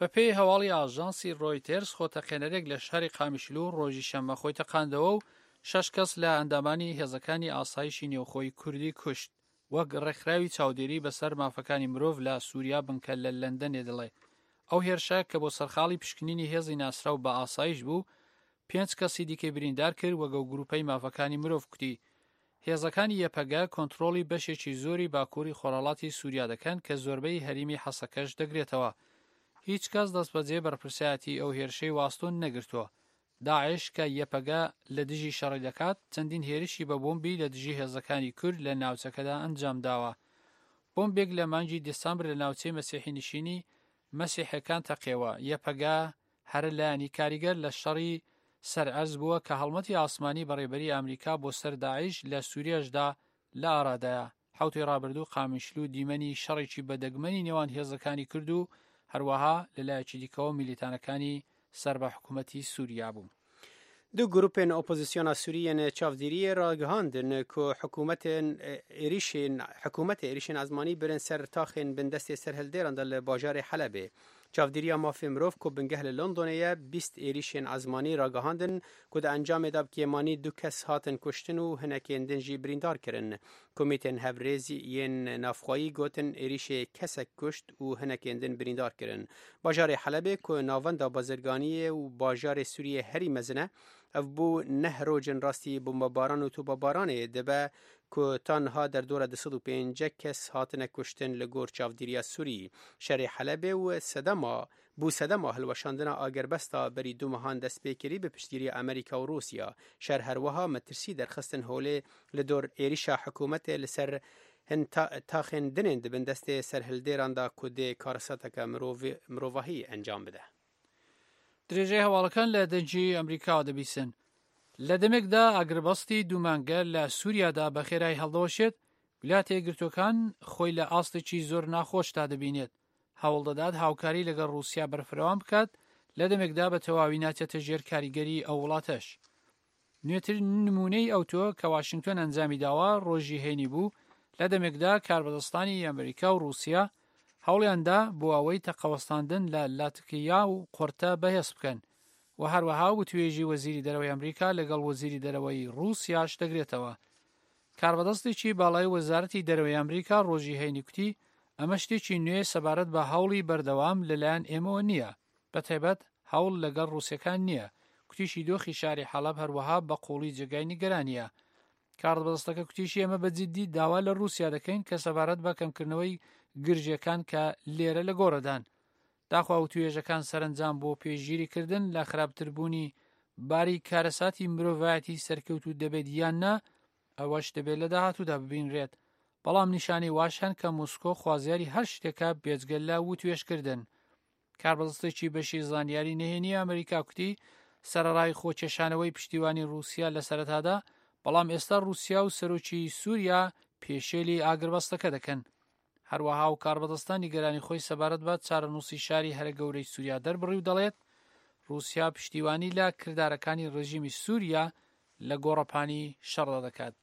بەپێی هەواڵی ئاژانسی ڕۆیتێرس خۆتەقێنەرێک لە شاری قامیشلو ڕۆژی شەممە خۆی تەقاندەوە و 6 کەس لە ئەندامانی هێزەکانی ئاسایشی نێوخۆی کوردی کوشت وەک ڕێکخراوی چاودێری بەسەر مافەکانی مرۆڤ لە سووریا بنکە لە لەندەنێ دەڵێ ئەو هێرشە کە بۆ سەرخاڵی پشکنینی هێزی ناسراو بە ئاسایش بوو 5 کەسی دیکەی بریندار کرد وەگە و گروپەی مافەکانی مرۆڤ کوتی هێزەکانی یەپەگە کۆنتڕۆڵی بەشێکی زۆری باکووری خۆراڵاتی سووریا دەکەن کە زۆربەی هەریمی حەسەکەش دەگرێتەوە هیچ کەس دەستبەجێ بەرپرسایەتی ئەو هێرشەی واستۆن نەگرتووە داعش کە یەپەگە لە دژی شەڕی دەکات چەندین هێرشی بە بۆمبی لە دژی هێزەکانی کورد لە ناوچەکەدا ئەنجام داوە بۆمبێک لە مانگی دێسامبر لە ناوچەی مەسیحی نشینی مەسیحەکان تەقێوە یەپەگە هەر لایەنی کاریگەر لە شەڕی سەرعەرز بووە کە هەڵمەتی ئاسمانی بەڕێبەری ئەمریکا بۆ سەر داعش لە سووریاشدا لە ئارادایە حوتی ڕابردوو قامیشلو دیمەنی شەڕێکی بەدەگمەنی نێوان هێزەکانی کرد و هەروەها لەلایەکی دیکەوە میلیتانەکانی سەر بە حکوومەتی سووریا بوو. دو گروپên opozisyona Sûriyên çavdîriyê ragihandin ku hikûmetê êrişên ezmanî birin ser taxên bindestê serhildêran de li bajarê Helebê. Çavdîriya mafê mirov ku bingeh li Londonê ye 20 êrişên ezmanî ragihandin ku di encamê de kêmanî 2 kes hatin kuştin û hinekên din jî birîndar kirin. Komîtên Hevrêzî yên navxwayî gotin êrişê kesek kuşt û hinekên din birîndar kirin. Bajarê Helebê ku navenda bazirganiyê û bajarê Sûriyê herî mezin e ev bû neh rojên rastî bombebaran û tobabaranê dibe ku tanha derdora 205 kes hatine kuştin li gor çavdîriya Sûrî. Şerê Helebê û sedema hilweşandina agerbesta berî du mehan destpêkirî bi piştgiriya Amerîka û Rûsya. Şer herwiha metirsî derxistin holê li dor êrişa hikûmetê li ser hin taxên dinên dibin destê serhildêran da ku dê karseteka mirovahî encam bide. درێژەی هەواڵەکان لە دەنجی ئەمریکاوە دەبیسن لە دەمێکدا ئاگربەستی دوومانگە لە سووریادا بە خێرایی هەڵدەوەشێت ویلایەتە یەکگرتووەکان خۆی لە ئاستێکی زۆر ناخۆشدا دەبینێت هەوڵ دەدات هاوکاری لەگەڵ رووسیا بەرفراوان بکات لە دەمێکدا بە تەواوی ناچێتە ژێر کاریگەری ئەو وڵاتەش نوێترین نمونەی ئەوتۆ کە واشنگتن ئەنجامی داوە ڕۆژی هێنی بوو لە دەمێکدا کاربەدەستانی ئەمریکا و رووسیا هەوڵیاندا بۆ ئەوەی تەقەوەستاندن لە لاتکیا و قورتە بەهێز بکەن و هەروەها وتوێژی وەزیری دەرەوەی ئەمریکا لەگەڵ وەزیری دەرەوەی رووسیاش دەگرێتەوە. کاربەدەستێکی باڵای وەزارەتی دەرەوەی ئەمریکا ڕۆژی هەینی کوتی ئەمە شتێکی نوێ سەبارەت بە هەوڵی بەردەوام لەلایەن ئێمەوە نییە بەتایبەت هەوڵ لەگەڵ رووسیەکان نییە کوتیشی دۆخی شاری حەڵەب هەروەها بە قوڵی جێگای نیگەرانیە. کاربەدەستەکە کوتیشی ئێمە بەجددی داوا لە رووسیا دەکەین کە سەبارەت بە کەمکردنەوەی گرژەکان کە لێرە لە گۆڕەدان داخوا و توێژەکان سەرنجام بۆ پێشگیریکردن لە خراپتربوونی باری کارەساتی مرۆڤایەتی سەرکەوت و دەبێت یاننا ئەوەش دەبێت لە داهاتوودا ببینرێت بەڵام نیشانەی واشان کە موسکۆ خوازیاری هەر شتێکە بێجگەل لە و توێشکردن. کاربەدەستێکی بەشی زانیاری نهێنی ئەمریکا کوتی سەرەڕای خۆکێشانەوەی پشتیوانی رووسیا لە سەرەتادا بەڵام ئێستا رووسیا و سەرۆکی سووریا پێشێلی ئاگربەستەکە دەکەن. هەروەها و کاربەدەستانی گەرانی خۆی سەبارەت بە چارەنووسی شاری هەرە گەورەی سووریا دەربڕی و دەڵێت رووسیا پشتیوانی لە کردارەکانی ڕژیمی سووریا لە گۆڕەپانی شەڕدا دەکات.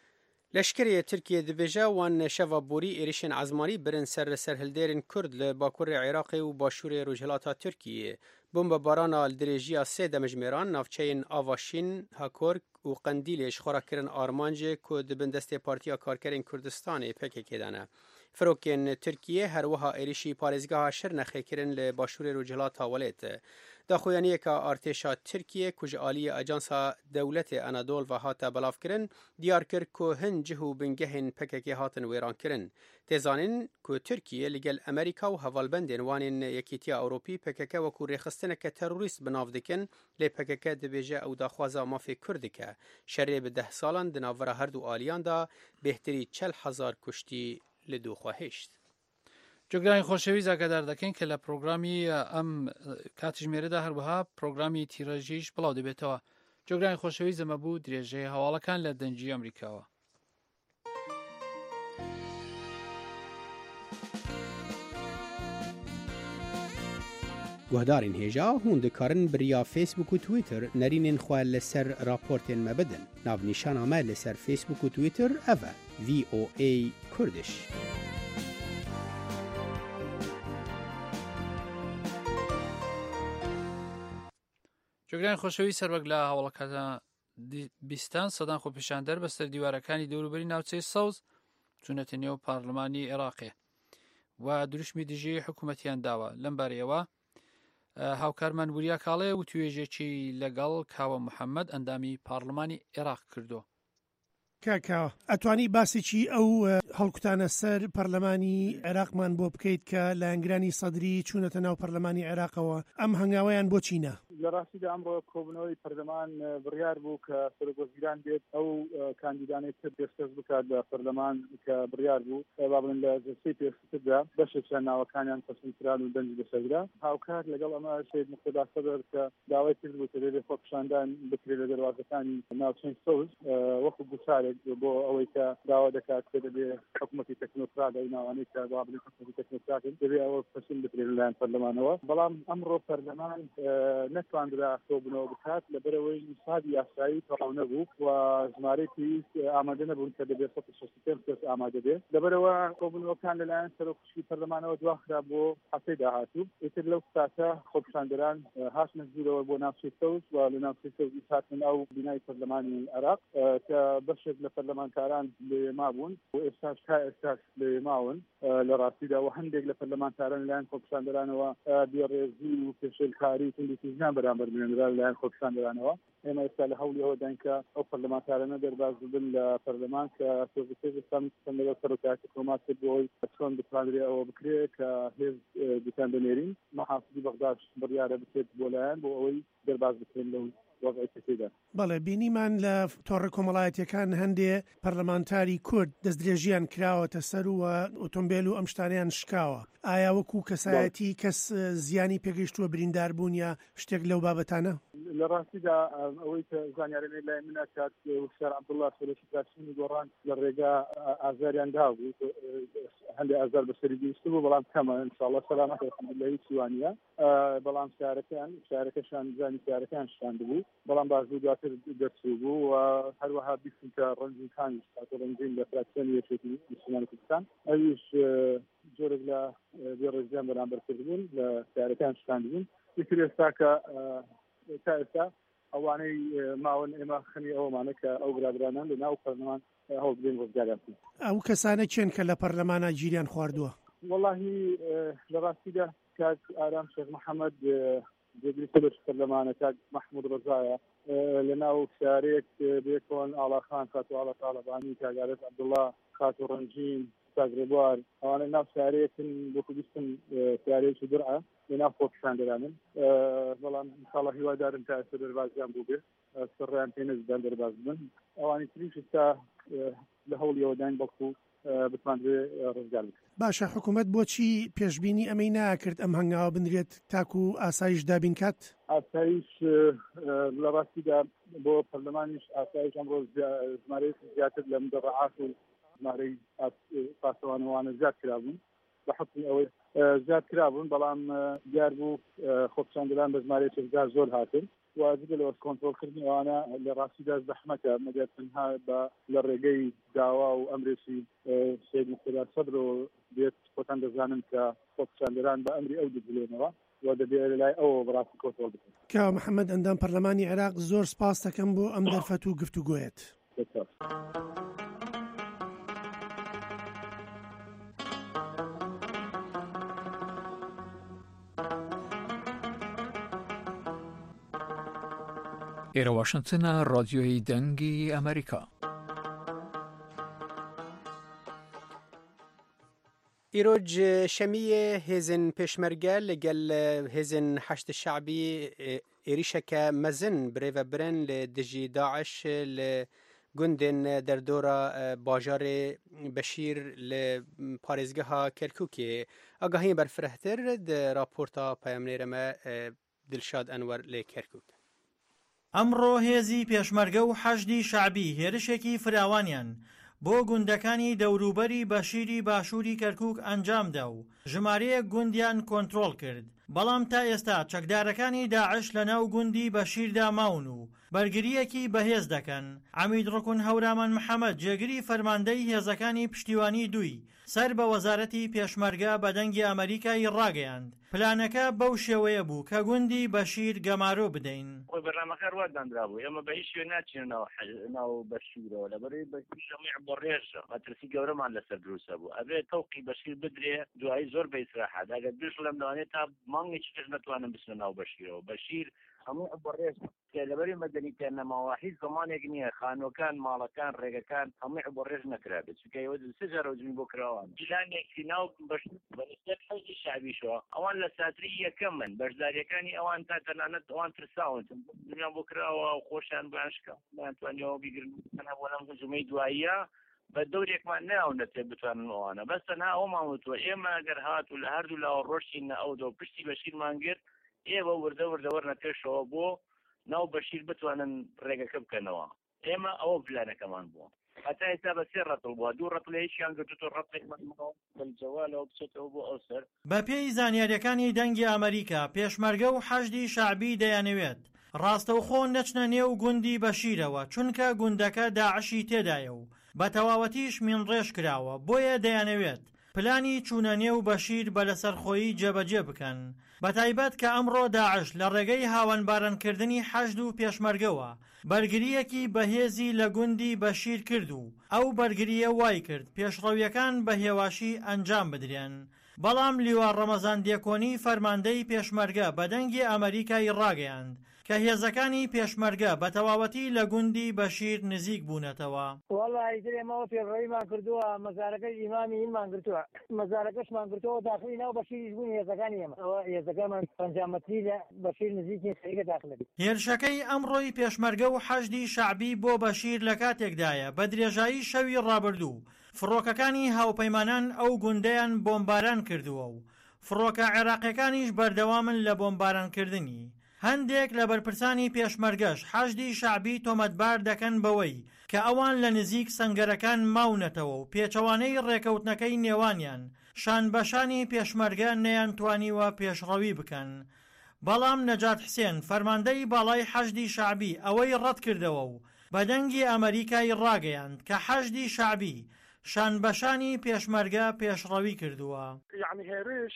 لەشکریە تورکیە دەبێژە وان شەڤە بوری ێریشên ezmanî birin ser serhildêrên Kurd li bakurê Iraqê û başûrê Rojhilata Tirkiyê. Bombebarana li dirêjiya sê demijmêran navçeyên Avaşîn, Hakork û Qendîlê ji xwe re kirin armancê ku dibin destê Partiya Karkerên Kurdistanê PKK de ne. Firokên Tirkiyê her wiha êrişî parêzgeha Şirnexê kirin li başûrê Rojhilata Welêt. Daxuyaniyeka artêşa Tirkiye ku ji aliyê Ajansa Dewletê Anadol ve hate belavkirin diyar kir ku hin cih û bingehên PKK hatin wêrankirin. Têzanîn ku Tirkiye li gel Amerîka û hevalbendên wanên Yekîtiya Ewropî PKK wekû rêxistineke terorîst bi nav dikin lê PKK dibêje ew daxwaza mafê Kurd dike. Şerê bi 10 salan di navbera her du aliyan da bêhtirî 40,000 kuştî li dû xwe hêşt. جۆگرانی خۆشەویست ئاگادار دەکەین کە لە پرۆگرامی ئەم کاتژمێرەدا هەروەها پرۆگرامی تیرەژیش بڵاو دەبێتەوە. جۆگرانی خۆشەویست ئەمە بوو درێژەی هەواڵەکان لە دەنجی ئەمریکاوە. Guhdarên hêja hûn dikarin biriya Facebook û Twitter nerînên xwe li ser raportên me bidin. Navnîşana me li ser Facebook û Twitter ev e VOA Kurdish. جۆگرانی خۆشەوی سەربەک لە هەوڵەکەتە بیستان سەدان خۆپیشاندەر بەسەر دیوارەکانی دەوروبەری ناوچەی سەوز چوونەتە نێو پارلەمانی عێراقێ و دروشمی دژی حکوومەتیان داوە. لەم بارەیەوە هاوکارمان وریا کاڵێ و توێژێکی لەگەڵ کاوە محەممەد ئەندامی پارلەمانی عێراق کردو. کاکاوە ئەتوانی باسێکی ئەو هەڵکوتانە سەر پەرلەمانی عێراقمان بۆ بکەیت کە لایەنگرانی سەدری چوونەتە ناو پەرلەمانی عێراقەوە ئەم هەنگاوەیان بۆ چینە؟ لە ڕاستیدا ئەمڕۆ کۆبنەوەی پەرلەمان بڕیار بوو کە سەرۆکوەزیران بێت ئەو کاندیدانەی تر پێشکەش بکات لە پەرلەمان کە بڕیار بوو با بڵێن لە جلسەی پێشتردا بەشێکیان ناوەکانیان تەسلیمکران و دەنج بەسەردا. هاوکار لەگەڵ ئەمە شێت مقتدا سەدر کە داوای کرد بوو کە دەبێت خۆپیشاندان بکرێت لە دەواازەکانی ناوچەی سەوز وەکو گوسارێک بۆ ئەوەی کە داوا دەکات کە دەبێت حکوومەتی تەکنۆکرات ئەو ناوانەی کە با بڵێن حکوومەتی تەکنۆکرات دەبێت ئەوە پەسەند بکرێت لەلایەن پەرلەمانەوە. بەڵام ئەمڕۆ پەرلەمان نەتواندرا کۆبنەوە بکات لەبەرەوەی نسابی یاسایی تەواو نەبوو و ژمارەی پێویست ئامادە نەبوون کە دەبێت 165 کەس ئامادە بێت. لەبەرەوە کۆبنەوەکان لەلایەن سەرۆکشتی پەرلەمانەوە دواخرا بۆ هەفتەی داهاتوو. ئیتر لەو ساتە خۆپیشاندەران هاتنە ژوورەوە بۆ ناوچەی سەوز و لە ناوچەی سەوز هاتن ئەو بینای پەرلەمانی عێراق کە بەشێک لە پەرلەمانتاران لێما بوون و ئێستاش تا ئێستاش لێماون. لە ڕاستیدا و هەندێک لە پەرلەمانتاران لەلایەن خۆپیشاندەرانەوە بێڕێزی و پێشێلکاری توندوتیژیان بەرامبەر بێنرا لەلایەن خۆپیشاندەرانەوە. ئێمە ئێستا لە هەوڵی ئەوە دەین کە ئەو پەرلەمانتارانە دەرباز بن لە پەرلەمان کە تۆزەکەی لەگەڵ سەرۆکایەتی کۆمات کرد بۆی چۆن بتوانرێت ئەوە بکرێت کە هێز دوکان دەنێرین. مەحافزی بەغداد بڕیارە بکرێت بۆ لایەن بۆ ئەوەی دەرباز بکرێن لەو بەڵێ بینیمان لە تۆڕە کۆمەڵایەتیەکان هەندێ پەرلەمانتاری کورد دەستدرێژیان کراوەتە سەر و ئۆتۆمبیل و ئەم شتانیان شکاوە. ئایا وەکو کەسایەتی کەس زیانی پێگەیشتووە بریندار بوون یا شتێک لەو بابەتانە؟ لە ڕاستیدا ئەوەی کە زانیارێنەی لای منە کات وشار عەبدوڵڵا سەرۆکی پاسپۆرتی گۆڕان لە ڕێگا ئازاریان دابوو هەندێک ئازار بەسەری گەیشت بوو بەڵام کەمە ئینشاءڵڵا سەلامەت الحەمدولله هیچی وانە بەڵام شارەکەشان زانی شارەکان شتان بوو بەڵام باشبوو دواتر دەرچوو بوو و هەروەها بیستن کە ڕەنجینکانیش هاتە ڕەنجین لە فراکسیۆنی یەکێتی موسڵمانی کوردستان ئەویش جۆرێک لە بێڕێزیان بەرامبەر کردبوون لە شارەکان شتان بوون. ئیتر ئێستا کە تا ئێستا ئەوانەی ماون ئێمە خەمی ئەومانە کە ئەو برادرانان لە ناو پەرلەمان هەوڵ بدەین ڕزگاریان بکەین. ئەو کەسانە چێن کە لە پەرلەمانە گیریان خواردووە؟ وەڵاهی لە ڕاستیدا کاک ئارام شێخ محەممەد جێگری سەرۆکی پەرلەمانە کاک مەحموود ڕەزایە لە ناو شارێک بێکۆن ئاڵاخان خاتو ئاڵا تاڵەبانی کاگارەت عەبدوڵڵا خاتو ڕەنجین ساگرێبوار ئەوانە ناو شارێکن بۆکو بیستن شارێکی درعە لە ناو خۆپیشاندەرانن بەڵام ئینشاڵڵا هیوادارم تا ئێستا دەربازیان بوو بێت سڕیان پێ نەزدان دەرباز بن. ئەوانی تریش ئێستا لە هەوڵیەوە داین بەڵکو بتوانرێ ڕزگار بکەن. باشە حکوومەت بۆچی پێشبینی ئەمەی ناکرد ئەم هەنگاوە بنرێت تاکو و ئاسایش دابین کات؟ ئاسایش لە ڕاستیدا بۆ پەرلەمانیش ئاسایش ئەمڕۆ ژمارەی زیاتر لە مدەڕعات و ژمارەی پاسەوانەوانە زیاد کرابوون بە حکمی ئەوەی زیاد کرابوون بەڵام دیار بوو خۆپیشاندەران بە ژمارەیەکی زۆر هاتن واجب لەوە کۆنتڕۆڵکردنی ئەوانە لە ڕاستیدا زەحمەتە مەگەر تەنها لە ڕێگەی داوا و ئەمرێکی سید مقتدا سەدر و بێت خۆتان دەزانن کە خۆپیشاندەران بە ئەمری ئەو دەجلێنەوە و دەبێت لەلای ئەوە بەڕاستی کۆنتڕۆڵ بکەن. کاوە محەممەد ئەندام پەرلەمانی عێراق زۆر سپاس دەکەم بۆ ئەم دەرفەت و گفتوگۆیەت. ئێرە واشنگتنە ڕادیۆی دەنگی ئەمریکا. ئیرۆج شەمیە هێزن پێشمەرگە لەگەل هێزن حەشت شەعبی عێریشەکە مەزن برێڤەبرن لە دژی داعش لە گوندên derdora bajarê Beşîr li parêzgeha Kerkûkê agahiyên berfirehtir di raporta peyamnêrê me Dilşad Enwer lê Kerkûk. ئەمڕۆ هێزی پێشمەرگە و حەشدی شەعبی هێرشێکی فراوانیان بۆ گوندەکانی دەوروبەری بەشیری باشووری کەرکووک ئەنجامدا و ژمارەیەک گوندیان کۆنتڕۆڵ کرد. بەڵام تا ئێستا چەکدارەکانی داعش لە ناو گوندی بەشیردا ماون و بەرگریەکی بەهێز دەکەن. عەمید ڕکن هەورامان محەممەد جێگری فەرماندەی هێزەکانی پشتیوانی دووی سەر بە وەزارەتی پێشمەرگە بە دەنگی ئەمریکای ڕاگەیاند. پلانەکە بەو شێوەیە بوو کە گوندی بەشیر گەمارۆ بدەین. بەرنامەکە ڕوادانرا بوو ئێمە بە هیچ شوێ ناچینەوە ناو بەشیرەوە لەبەرەوەی بەشیر هەمووی بۆ ڕێژە مەترسی گەورەمان لەسەر دروستە بوو ئەبێ تەوقی بەشیر بدرێ دوایی زۆر بە ئیسراحەت ئەگەر دوش لەم لەوانێت تا مانگێکی تر نەتوانن بچنە ناو بەشیرەوە بەشیر هەموو بۆ ڕێژ لەبەری مەدەنیتە نەماوە هیچ زمانێک نییە خانۆکان ماڵەکان ڕێگەکان هەمووی بۆ ڕێژ نەکرابێت چونکە ئێوە سێجار ڕۆژین بۆ کراوە پلانێکی ناو بەنسبەت حەوزی شعبیشەوە ئەوان لە ساتری یەکەم من بەشداریەکانی ئەوان تا تەنانەت ئەوان ترساون دنیان بۆ کراوە و خۆشیان باشکە ناتوانیەوە بیگرن بۆ لەم هجومەی دواییە بە دەورێکمان ناونەتێ بتوانن ئەوانە بەستە نا ئەومان وتووە ئێمە ئەگەر هات و لە هەردوو لاوە ڕۆژینە ئەو دۆ پشتی بەشیرمان گرت ئێوە وردەوردەوەرنە پێشەوە بۆ ناو بەشیر بتوانن ڕێگەکە بکەنەوە ئێمە ئەوە پلانەکەمان بووە هەتا ئێستا بە سێ ڕەتڵ بووە دوو ڕەتڵ هیچیان گرتووە ڕەتڵێکجەوالەوە بچێتەوە بۆ ئەو سەر. بە پێی زانیاریەکانی دەنگی ئەمریکا پێشمەرگە و حەشدی شعبی دەیانەوێت ڕاستەوخۆ نەچنە نێو گوندی بەشیرەوە چونکە گوندەکە داعشی تێدایە و بە تەواوەتیش مینڕێژ کراوە بۆیە دەیانەوێت پلانی چوونە نێو بەشیر بە لەسەرخۆیی جێبەجێ بکەن بەتایبەت کە ئەمڕۆ داعش لە ڕێگەی هاوەنبارانکردنی حەشد و پێشمەرگەوە بەرگریەکی بەهێزی لە گوندی بەشیر کرد و ئەو بەرگریە وای کرد پێشڕەویەکان بە هێواشی ئەنجام بدرێن. بەڵام لیوان ڕەمەزان دیەکۆنی فەرماندەی پێشمەرگە بە دەنگی ئەمریکای ڕاگەیاند کە هێزەکانی پێشمەرگە بە تەواوەتی لە گوندی بەشیر نزیک بوونەتەوە. وەڵی درێمەوە پێڕێیمان کردووە مەزارەکەی ئیمامی هینمان گرتووە مەزارەکەشمان گرتووە داخلی ناو بەشیریش بوون هێزەکانی ئێمە ئەوە هێزەکەمان 50 مەتری لە بەشیر نزیکی خەریکە داخلەبی. هێرشەکەی ئەمڕۆی پێشمەرگە و حەشدی شعبی بۆ بەشیر لە کاتێکدایە بە درێژایی شەوی ڕابردوو فڕۆکەکانی هاوپەیمانان ئەو گوندەیان بۆمباران کردووە و فڕۆکە عێراقیەکانیش بەردەوامن لە بۆمبارانکردنی. هەندێک لە بەرپرسانی پێشمەرگەش حەشدی شعبی تۆمەتبار دەکەن بەوەی کە ئەوان لە نزیک سەنگەرەکان ماونەتەوە و پێچەوانەی ڕێکەوتنەکەی نێوانیان شانبەشانی پێشمەرگە نەیانتوانیوە پێشڕەوی بکەن. بەڵام نەجات حسێن فەرماندەی باڵای حەشدی شعبی ئەوەی ڕەت کردەوە و بە دەنگی ئەمریکای ڕاگەیاند کە حەشدی شعبی شانبەشانی پێشمەرگە پێشڕەوی کردووە. یعنی هێرش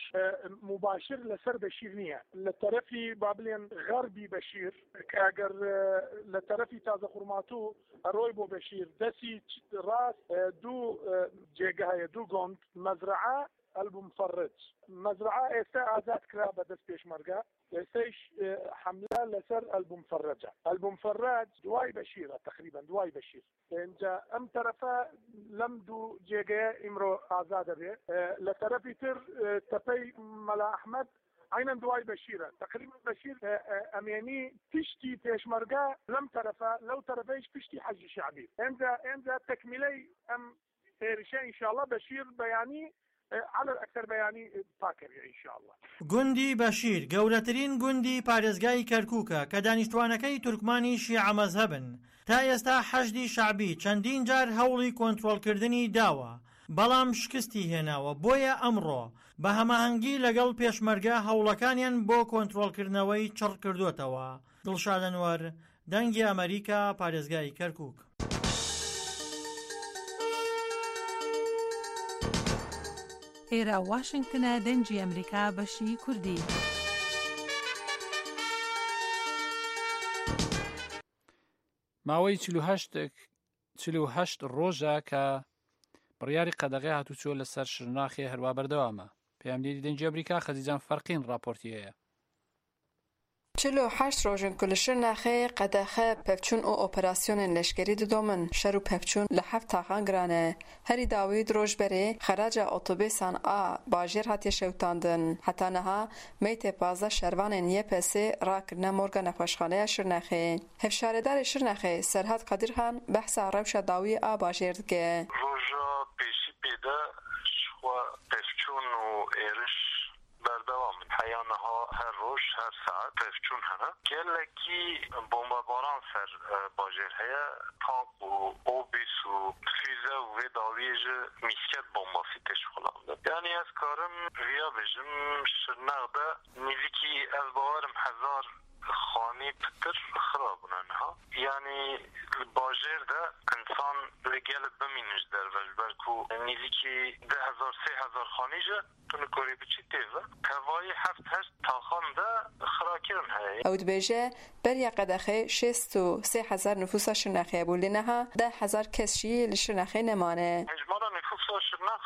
مباشر لەسەر بەشیر نییە لە تەرەفی با بڵێن غەربی بەشیر کە ئەگەر لە تەرەفی تازە خوڕماتوو ئەڕۆی بۆ بەشیر دەستی ڕاست دوو جێگە هەیە دوو گۆند مەزرعە ئەلبومفەرج مەزرعە ئێستا ئازاد کرا بە دەست پێشمەرگە ئێستاش حملە لەسەر ئەلبومفەرجە ئەلبومفەرج دوای بەشیرە تقریبا دوای بەشیر اینجا ئەم تەرەفە لەم دوو جێگەیە ئیمڕۆ ئازادە بێ لە تەرەفی تر تەپەی مەلا ئەحمەد عینەن دوای بەشیرە تقریبا بەشیر ئەمێنی پشتی پێشمەرگە لەم تەرەفە لەو تەرەفەیش پشتی حەشدی شعبی اینجا تەکمیلەی ئەم هێرشە ئینشاءڵڵا بەشیر بەیانی على الأكثر بياني باكر إن شاء الله. گوندی بەشیر گەورەترین گوندی پارێزگای کەرکووکە کە دانیشتوانەکەی تورکمانی شیعە مەزهەبن تا ئێستا حەشدی شعبی چەندین جار هەوڵی کۆنتڕۆڵکردنی داوە بەڵام شکستی هێناوە بۆیە ئەمڕۆ بە هەماهەنگی لەگەڵ پێشمەرگە هەوڵەکانیان بۆ کۆنتڕۆڵکردنەوەی چڕ کردوتەوە. دڵشاد ئەنوەر دەنگی ئەمریکا پارێزگای کەرکووک. ئێرە واشنگتنە دەنگی ئەمریکا بەشی کوردی. ماوەی 48 ڕۆژە کە بڕیاری قەدەغی هاتوچۆ لەسەر شرناخی هەروە بەردەوامە. پەیامدەری دەنگی ئەمریکا خەزیجان فەرقین راپۆرتی هەیە. 48 ڕۆژن ku li Şirnexê qedexe pevçûn û operasyonên leşkerî didomin. Şer û pevçûn li heft taxan giran e. Herî dawî di rojberê xeraca otobêsan a bajêr hatiye şewtandin. Heta niha meytê 15 şervanên YPS rakirine morga nexweşxaneya Şirnexê. Hevşaredarê Şirnexê Serhat Qadirxan behsa rewşa dawî a bajêr dike. Roja pêşî pêde xwe pevçûn û êriş بردوام حیانها هر روز هر ساعت پفچون هنه گلکی بمباران سر باجر هیا تانک و اوبیس و فیزه و ویداویج میسکت بمباسی تشخلانده یعنی از کارم ریا بجم شرنق ده نیزی که از باورم 1000 خانه يعني تكر خرابنا يعني الباجر ده انسان رجال بمینش در وجبرکو نیلیکی 10,000 3,000 خانیجه تونکوری بچی تیزه کوایی 7-8 تاخان ده خراکرن هایی او دبیجه بریا قدخه 63,000 نفوس شرنخه بولینها 10,000 کسشی لشرنخه نمانه هجمارا نفوس شرنخ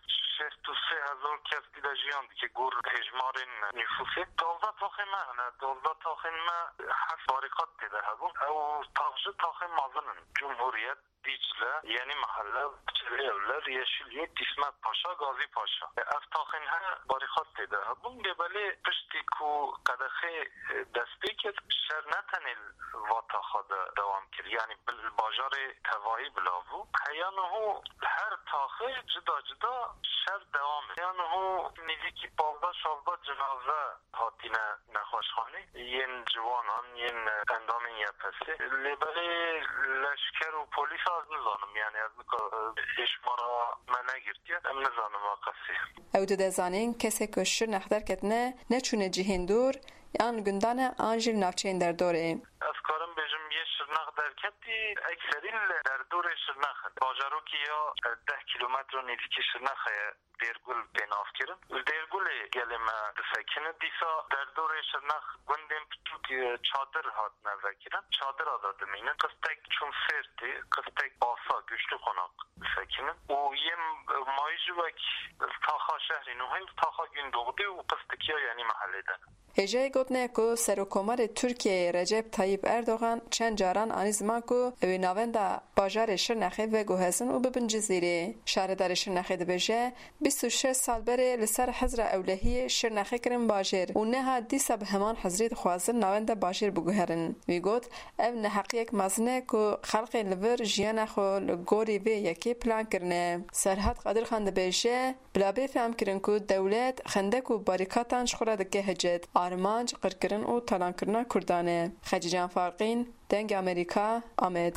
63,000 کس دیده جیان که گور هجمارین نفوسی دولت تاخین ما دولت تاخین ما 7 باریقات دیده هبون او تاخین مازنن جمهوریت دیجله یعنی محله بچه اولر یشیلیه دیسمت پاشا گازی پاشا افتاخین ها باریخات دیده بون گبالی پشتی کو قدخه دستی که شر نتنیل واتا خود دوام کرد یعنی باجار توایی بلاوو حیانه هو هر تاخه جدا جدا شر دوامه حیانه هو نیزی که پالده شالده جنازه هاتینه نخوشخانه ین جوانان ین اندام یپسی لیبالی لشکر و پولیس از نزانم یعنی از اشمارا من نگرتید ام نزانم آقاسی او دو دزانین کسی که شر نخدر کتنه نچونه جهین دور یان گندانه آنجیل نافچین در دوره از کارم بجم یه شرنخ در کتی اکثریل در دور شرنخ باجارو که یا 10 کیلومتر نیزی که شرنخ دیرگل بیناف کرن دیرگل گلیم دسکنه دیسا در دور شرنخ گندیم پتو که چادر هات نوکرن چادر آدادمینه قصدک چون سرتی قصدک باسا گشتو خناق دسکنه و یه مایجو وک تاخا شهری نوهیم تاخا گین دوغده و قصدکیا یعنی محله دن هجای گوتنه که سروکومار ترکیه رجب طیب اردوغان چند جاران آنی زمان که اوی ناونده باجار شرنخه و گوهزن و ببن جزیره شهردار شرنخه دبیجه 26 سال بره لسر حضر اولهی شرنخه کرن باجر و نه دیسا به همان حضرت خوازن ناونده باجر بگوهرن وی گوت او نحقی یک مزنه که خلق لور جیان خو لگوری و یکی پلان کرنه سرحد قادر خان دبیجه بلابه فهم کرن که دولت خندک و باریکاتان شخورا دکه هجد آرمانج قرکرن و تالان کرنا کردانه خجیجان فارقین دنگ امریکا آمد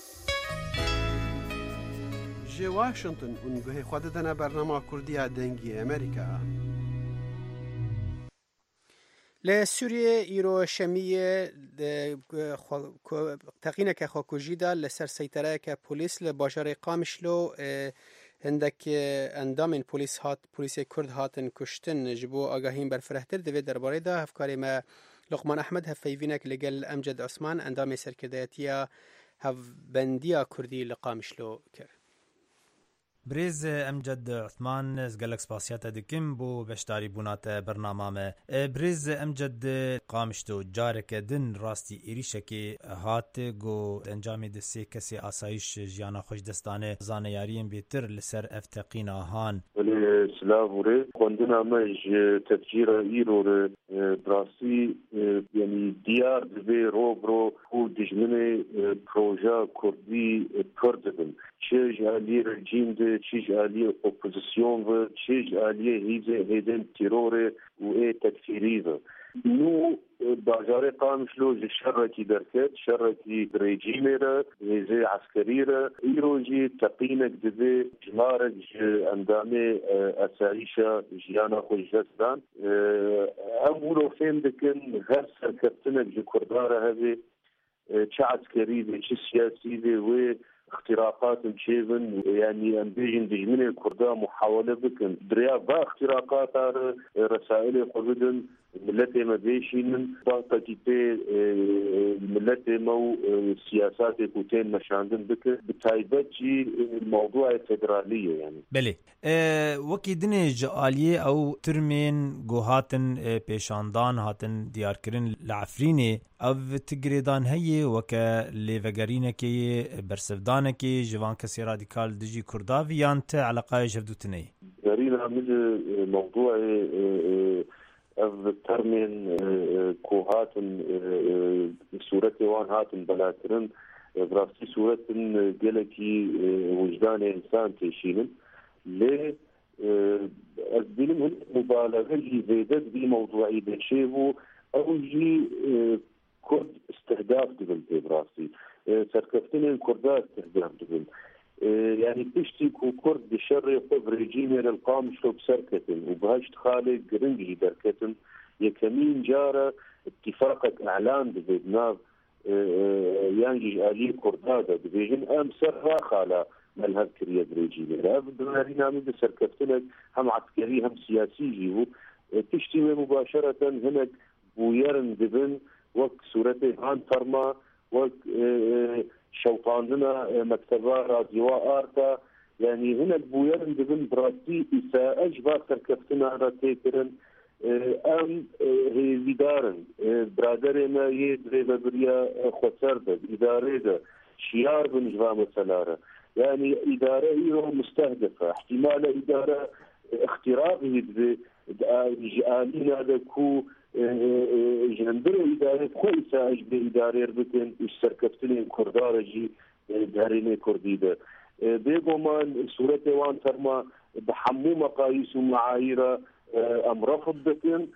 جه واشنطن اونگوه خود دنه برنامه کردی دنگی امریکا لسوریه ایرو شمیه تقینه که خاکوژی دا لسر سیطره که پولیس لباجار قامشلو هندک اندام پولیس کرد هاتن کشتن جبو آگاهیم برفرهتر دوی درباره دا هفکاری ما لقمان احمد هفیوینک لگل امجد عثمان اندام سرکردایتیا هفبندیا کردی لقامشلو کرد بريز امجد عثمان از گلکس پاسیات دکم بو بشتاری بونات برنامه بريز امجد قامشتو جارک دن راستی ایریشکی هات گو انجام دسی کسی آسایش جیانا خوش دستانه زانیاریم بیتر لسر افتقین آهان ولی سلاوره خوندنا مج تفجیر ایرور براستی یعنی دیار دوی رو و دجمن پروژه کردی کردن چه جالی رژیم ده چه جالی اپوزیسیون و چه جالی هیدن ترور و تکفیری نو باجار قامشلو شرکی درکت شرکی رژیم را هیزه عسکری را ایروجی تقینک دوی جمارک اندام اسایشا جیانا خوشدستان امورو فهم دکن هر سرکتنک جو کرداره هذه چه عسکری ده چه سیاسی ده و اختراقات مشيبن يعني امبيجن دجمن الكردا محاولة بكن دريا با اختراقات رسائل قبدن ملتي مبيشين باقة كتي ملتي مو سياسات كوتين مشاندن بكن بتايبت جي موضوع فدرالية يعني بله وكي دني جاليه او ترمين گوهاتن پیشاندان هاتن دیار کرن لعفرینه او تگریدان هی وکا لیوگرینه که برسفدانه که جوان کسی رادیکال دجی کرداوی یانت علاقه جردوتنه گرین عمل موضوع او ترمين كوهاتن صورة وان هاتن بلاترن براسي صورة قلقي وجدان انسان تشينن ليه الظلم مبالغة زيادة بموضوعي بشيء او جي كرد استهداف دبل براسي سركفتن الكردات استهداف دبل يعني تشتي كرد بشر قبر رجيم القامش بسركتن وبهاش خالق رنجي دركتن يكمين جارة اتفاقك اعلان بفيتنام يانجي آلية كردادة بفيجن ام سر على ملهب كريا دريجي لها بدنا نعمل بسركفتنا هم عسكري هم سياسي جيبو تشتوي مباشرة هناك بويرن دبن وك سورته هان فرما وك شوطاننا مكتبة راديو آرتا يعني هنا بويرن دبن براسي إساءة جبار سركفتنا راتيكرن ام هي ادارن برادرنا يدري بريا خسرده اداره ده شيار بنجوا مسلاره يعني اداره هي مستهدفه احتمال اداره اختراق آلينا دكو جندر اداره كويسه اجبي اداره بكن السركفتين كردارجي دارين كرديده بيغمان صورته وان فرما بحمو مقاييس ومعايير ام رفض بكن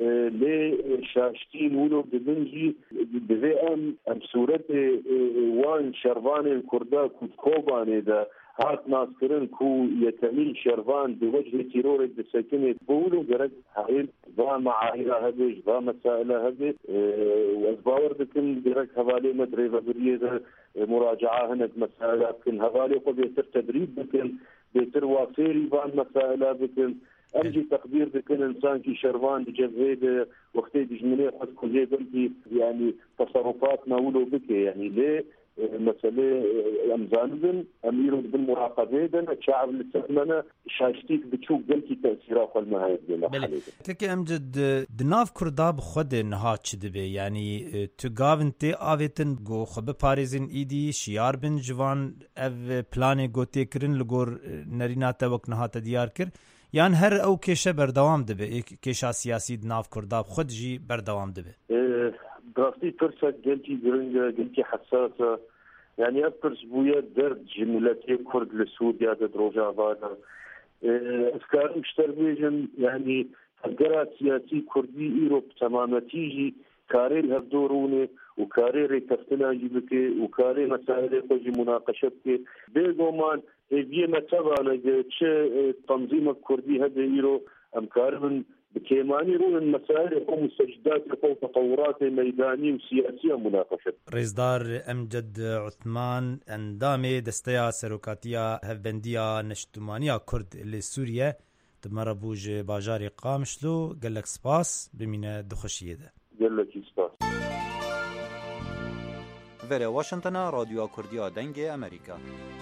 لشاشتين ولو بدنجي بذئم ام صورته وان شرفان كردا كوبان ده هات ناصرين كو يتميل شرفان بوجه تيرور بسكنة بولو جرد هاي ذا معايير هذه ذا مسائل هذه وازباور بكن جرد هذالي مدريفة بريدة مراجعة هناك مسائل بكن هذالي قد يتر تدريب بكن بيتر وافيري بان مسائل بكن أمجي تقدير بكل إنسان كي شرفان بجبهة وقتي بجمنيه قد كل بلدي يعني تصرفاتنا ولو بك يعني ليه مسألة أمزانبن أميرو بالمراقبة دنا شعب لسمنا شاشتيك بتشوف قلتي تأثيرات المهايد بله تكي أمجد دناف كرداب خود نهات شدبه يعني تقاونتي آويتن گو خب پاريزن إيدي شيار بن جوان اف پلاني گو تيكرن لگور نريناتا وك نهات ديار كر یان هر او کشه بردوام دبه کشه سیاسی ناف کرداب خود جی بردوام دبه دراستی فرصة قلتي درنجة قلتي حساسة يعني أبرز بويا درد جملتي كرد لسوريا دروجا فانا أفكار مشتر بيجن يعني فقرات سياسي كردي إيروب تماما تيجي كاري الهردوروني وكاري ريكفتنا جيبكي وكاري مسائل خوجي مناقشتك بيغومان هذه متابعة چه تنظيم الكردي هذا إيرو أمكار من بكيماني رون المسائل يقوم مستجدات يقوم تطورات ميدانية وسياسية مناقشة رئيسدار أمجد عثمان اندامي دستيا سروكاتيا هفبنديا نشتمانيا كرد لسوريا تمر بوج باجاري قامشلو قال لك سباس بمينا دخشية ده قال لك سباس وره واشنطن راديو كرديا دنگ أمريكا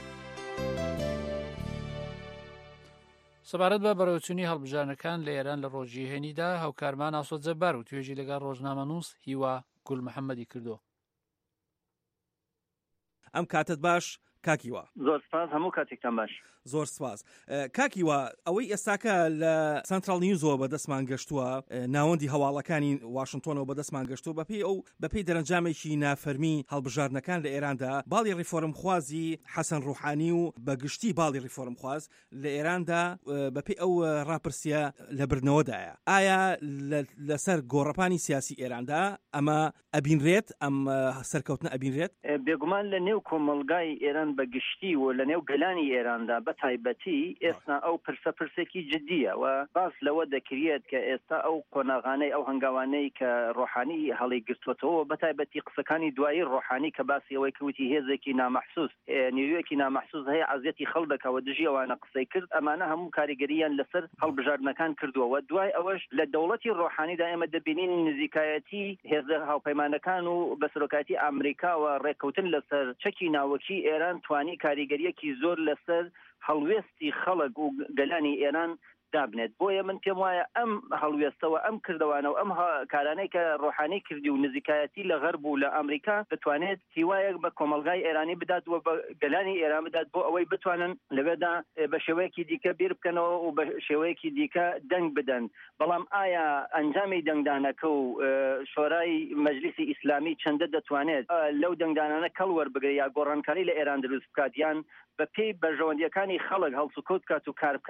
سەبارەت بە بەڕێوەچوونی هەڵبژارنەکان لە ئێران لە ڕۆژی هێنیدا هاوکارمان ئاسۆ جەبار و توێژی لەگەڵ ڕۆژنامە نووس هیوا گول محەممەدی کردو. ئەم کاتت باش کاکیوە زۆر سپاس هەموو کاتێکتان باش زۆر سپاس کاکیوە ئەوەی ئێستاکە لە سنترال نیوزەوە بەدەستمان گەشتووە ناوەندی هەواڵەکانی واشنگتۆنەوە بەدەستمان گەشتووە بەپێی دەرەنجامێکی نافەرمی هەڵبژاردنەکان لە ئێراندا باڵی ڕیفۆرم خوازی حەسەن ڕوحانی و بەگشتی باڵی ڕیفۆرم خواز لە ئێراندا بەپێی ئەو ڕاپرسیە لە برنەوەدایە ئایا لەسەر گۆڕەپانی سیاسی ئێراندا ئەمە ئەبینرێت ئەم سەرکەوتنە ئەبینرێت بێگومان لە نێو کۆمەڵگای ئێران بەگشتی و لە نێو گەلانی ئێراندا بە تایبەتی ئێستا ئەو پرسەپرسێکی جددیە و باس لەوە دەکرێت کە ئێستا ئەو قۆناغانەی ئەو هەنگاوانەی کە ڕۆحانی هەڵی گرتوەتەوە بە تایبەتی قسەکانی دوایی ڕۆحانی کە باسی ئەوەی کەوتی هێزێکی نامەحسوس نیرویەکی نامەحسوس هەیە عەزیەتی خەڵک دەکەوە دژی ئەوانە قسەی کرد ئەمانە هەموو کاریگەریان لەسەر هەڵبژاردنەکان کردووە دوای ئەوەش لە دەوڵەتی ڕۆحانیدا ئێمە دەبینین نزیکایەتی هێزە هاوپەیمانەکان و بە سەرۆکاتی ئەمریکاوە ڕێککەوتن لەسەر چەکی ناوەکی ئێران توانی کاریگەریەکی زۆر لەسەر هەڵوێستی خەڵک و گەلانی ئێران دابنێت بۆیە من پێم وایە ئەم هەڵوێستەوە ئەم کردوانە و ئەم کارانەی کە ڕۆحانی کردی و نزیکایەتی لە غەرب و لە ئەمریکا دەتوانێت هیوایەک بە کۆمەلگای ئێرانی بدات و بە گەلانی ئێران بدات بۆ ئەوەی بتوانن لەوێدا بە شێوەیەکی دیکە بیر بکەنەوە و بە شێوەیەکی دیکە دەنگ بدەن بەڵام ئایا ئەنجامی دەنگدانەکە و شۆرای مەجلیسی ئیسلامی چەندە دەتوانێت لەو دەنگدانانە کەڵ وەربگرێت یا گۆڕانکاری لە ئێران دروست بکات یان بە پێی بەرژەوەندیەکانی خەڵک هەڵسوکەوت کات و کار بکات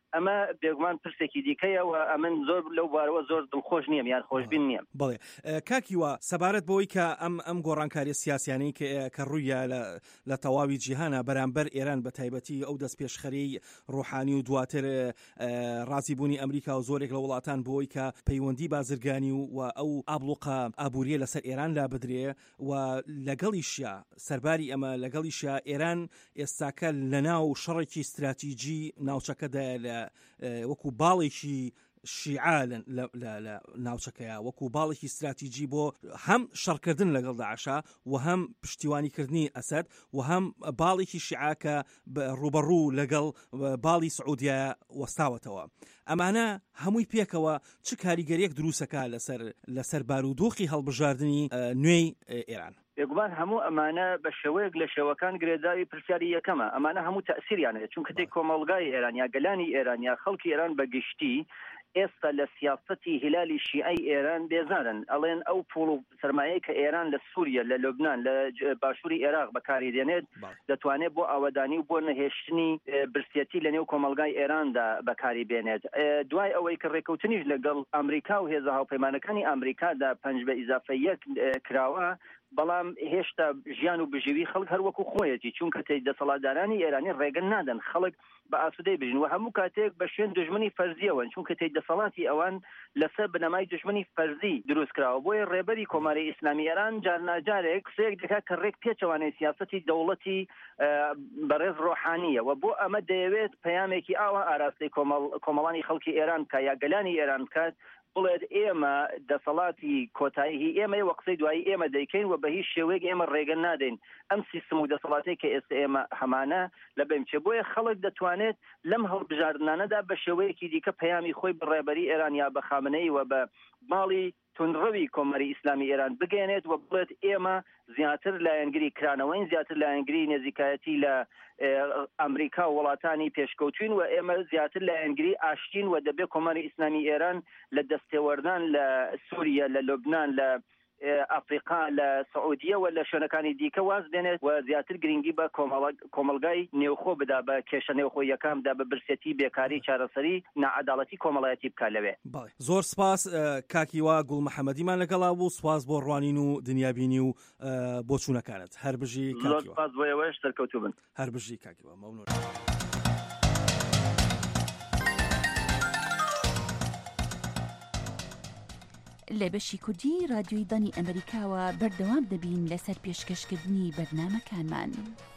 ئەمە بێگومان پرسێکی دیکەیە و ئەمن زۆر لەو بارەوە زۆر دڵخۆش نییەم یان خۆشبین نییە. بڵێ کاکیوە سەبارەت بەوەی کە ئەم گۆڕانکاری سیاسیانەی کە ڕوویە لە تەواوی جیهانە بەرامبەر ئێران بە تایبەتی ئەو دەست پێشخەرەی ڕۆحانی و دواتر ڕازیبوونی ئەمریکا و زۆرێک لە وڵاتان بۆی کە پەیوەندی بازرگانی و ئەو ئابلوقە ئابووریە لەسەر ئێران لا بدرێ و لەگەڵیشیا سەرباری ئەمە لەگەڵیشیا ئێران ئێستاکە لە ناو شەڕێکی استراتیجی ناوچەکەدا لە وەکو باڵێکی شیعە لە ناوچەکەیە وەکو باڵێکی استراتیجی بۆ هەم شەڕکردن لەگەڵ داعشا و هەم پشتیوانیکردنی ئەسەد و هەم باڵێکی شیعاکە ڕوبەڕوو لەگەڵ باڵی سعودیە وەستاوەتەوە. ئەمانە هەمووی پێکەوە چ کاریگەریەک دروستەکە لەسەر بارودۆخی هەڵبژاردننی نوێی ئێران؟ بێگومان هەموو ئەمانە بە شێوەیەک لە شێوەکان گرێداوی پرسیاری یەکەمە. ئەمانە هەموو تەسیریانەیە چونکە تێک کۆمەڵگای ئێران یا گەلانی ئێران یا خەڵکی ئێران بە گشتی ئێستا لە سیاسەتی هیلالی شیعەی ئێران بێزارن. ئەڵێن ئەو پوڵ و سەرمایەی کە ئێران لە سووریا لە لوبنان لە باشووری عێراق بەکاری دێنێت دەتوانێت بۆ ئاوەدانی و بۆ نەهێشتنی برسێتی لە نێو کۆمەڵگای ئێراندا بەکاری بێنێت. دوای ئەوەی کە ڕێکەوتنیش لەگەڵ ئەمریکا و هێزە هاوپەیمانەکانی ئەمریکادا 5 بە ئیزافە 1 کراوە، بەڵام هێشتا ژیان و بژێوی خەڵک هەروەکو خۆیەتی چونکە تێی دەسەڵاتدارانی ئێرانی ڕێگەن نادەن خەڵک بە ئاسوودەی بژین و هەموو کاتێک بە شوێن دژمنی فەرزیەوەن چونکە تێی دەسەڵاتی ئەوان لەسەر بنەمای دژمنی فەرزی دروست کراوە. بۆیە ڕێبەری کۆماری ئیسلامی ئێران جارناجارێک قسەیەک دەکات کە ڕێک پێچەوانەی سیاسەتی دەوڵەتی بەڕێز ڕۆحانیە و بۆ ئەمە دەیەوێت پەیامێکی ئاوا ئاراستەی کۆمەڵانی خەڵکی ئێران کە یا گەلانی ئێران بکات بڵێت ئێمە دەسەڵاتی کۆتایی ئێمە وە قسەی دوایی ئێمە دەیکەین و بە هیچ شێوەیەک ئێمە ڕێگە نادەین ئەم سیستم و دەسەڵاتی کە ئێستا ئێمە هەمانە لە بەمچێ. بۆیە خەڵک دەتوانێت لەم هەڵبژاردنانەدا بە شێوەیەکی دیکە پەیامی خۆی بڕێبەری ئێران یا بە خامنەی و بە ماڵی تونڕەوی کۆمەری ئیسلامی ئێران بگەێنێت و بڵێت ئێمە زیاتر لایەنگری کرانەوەین، زیاتر لایەنگری نێزیکایەتی لە ئەمریکا و وڵاتانی پێشکەوتوین و ئێمە زیاتر لایەنگری ئاشتین و دەبێت کۆمەری ئیسلامی ئێران لە دەستێوەردان لە سووریا لە لوبنان لە ئەفریقا لە سعودیە و لە شوێنەکانی دیکە واز دێنێت و زیاتر گرنگی بە کۆمەلگای نێوخۆ بدا بە کێشە نێوخۆ یەکامدا بە برسێتی بێکاری چارەسەری نەعەداڵەتی کۆمەڵایەتی بکات لەوێ. زۆر سپاس کاکیوا گوڵ محەممەدیمان لەگەڵا بوو. سپاس بۆ ڕوانین و دنیابینی و بۆچوونەکانت. هەر بژی زۆر سپاس بۆ ئێوەش سەرکەوتوو بن. هەر بژی کاکیوا مەمنون. لە بەشی کوردی رادیۆی دانی ئەمریکاوە بەردەوام دەبین لەسەر پێشکەشکردنی بەرنامەکانمان.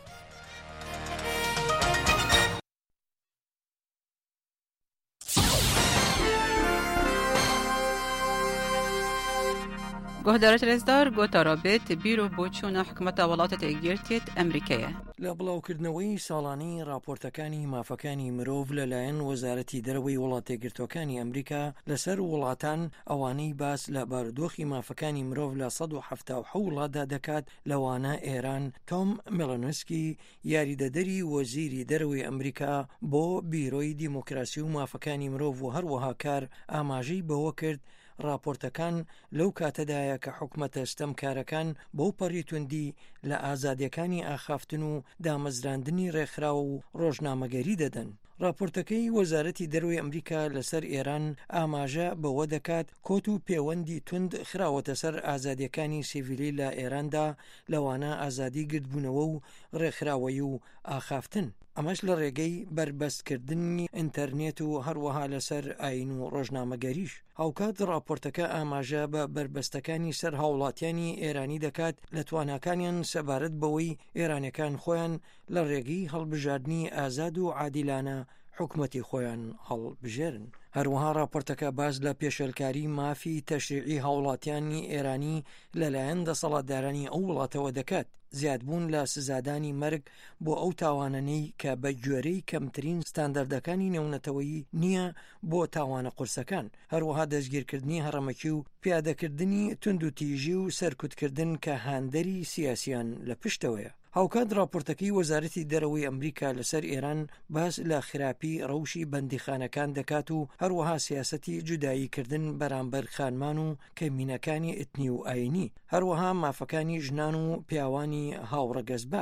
گۆهدارە رێزدار گۆتارە بێت بیرۆ بۆ چوونە حکومەتە وڵاتە تێگیرتێت ئەمریکایە. لە بڵاوکردنەوەی ساڵانەی راپۆرتەکانی مافەکانی مرۆڤ لەلایەن وەزارەتی دەرەوەی وڵات تێگرتوەکانی ئەمریکا لەسەر وڵاتان ئەوانەی باس لە بارودۆخی مافەکانی مرۆڤ لە 177 وڵاتدا دەکات لەوانە ئێران تۆم مێلەنۆسکی یاریدەدەری وەزیری دەرەوەی ئەمریکا بۆ بیرۆی دیموکراسی و مافەکانی مرۆڤ و هەروەها کار ئاماژەی بەوە کرد راپۆرتەکان لەو کاتەدایە کە حکومەتە ستەمکارەکان بەو پەڕیتوندی لە ئازادیەکانی ئاخافتن و دامەزراندنی ڕێکخراوە و ڕۆژنامەگەری دەدەن. راپۆرتەکەی وەزارەتی دەرەوەی ئەمریکا لەسەر ئێران ئاماژە بەوە دەکات کۆت و پەیوەندی تند خراوەتە سەر ئازادیەکانی سیڤیلی لە ئێراندا لەوانە ئازادی گرتبوونەوە و ڕێکخراوەی و ئاخافتن. ئەمەش لە ڕێگەی بربەستکردنی ئینتەرنێت و هەروەها لەسەر ئاین و ڕۆژنامەگەریش. هاوکات راپۆرتەکە ئاماژە بە بربەستەکانی سەر هاوڵاتیانی ئێرانی دەکات لە تواناکانیان سەبارەت بەوەی ئێرانەکان خۆیان لە ڕێگەی هەڵبژاردننی ئازاد و عادیلانە حکومەتی خۆیان هەڵبژێرن. هەروەها راپۆرتەکە باز لە پێشێلکاری مافی تەشریعی هاوڵاتیانی ئێرانی لەلایەن دەسەڵاتدارانی ئەو وڵاتەوە دەکات. زیادبوون لە سزادانی مەرگ بۆ ئەو تاوانانەی کە بە گوێرەی کەمترین ستاندەردەکانی نێونەتەوەیی نییە بۆ تاوانە قورسەکان. هەروەها دەستگیرکردنی هەڕەمەکی و پیادەکردنی تند و تیژی و سەرکوتکردن کە هاندەری سیاسیان لە پشتەوەیە. هاوکات راپۆرتەکەی وەزارەتی دەرەوەی ئەمریکا لەسەر ئێران باس لە خراپی ڕەوشی بەندیخانەکان دەکات و هەروەها سیاسەتی جوداییکردن بەرامبەر خانمان و کەمینەکانی ئتنی و ئاینی، هەروەها مافەکانی ژنان و پیاوانی هاوڕەگەز باس.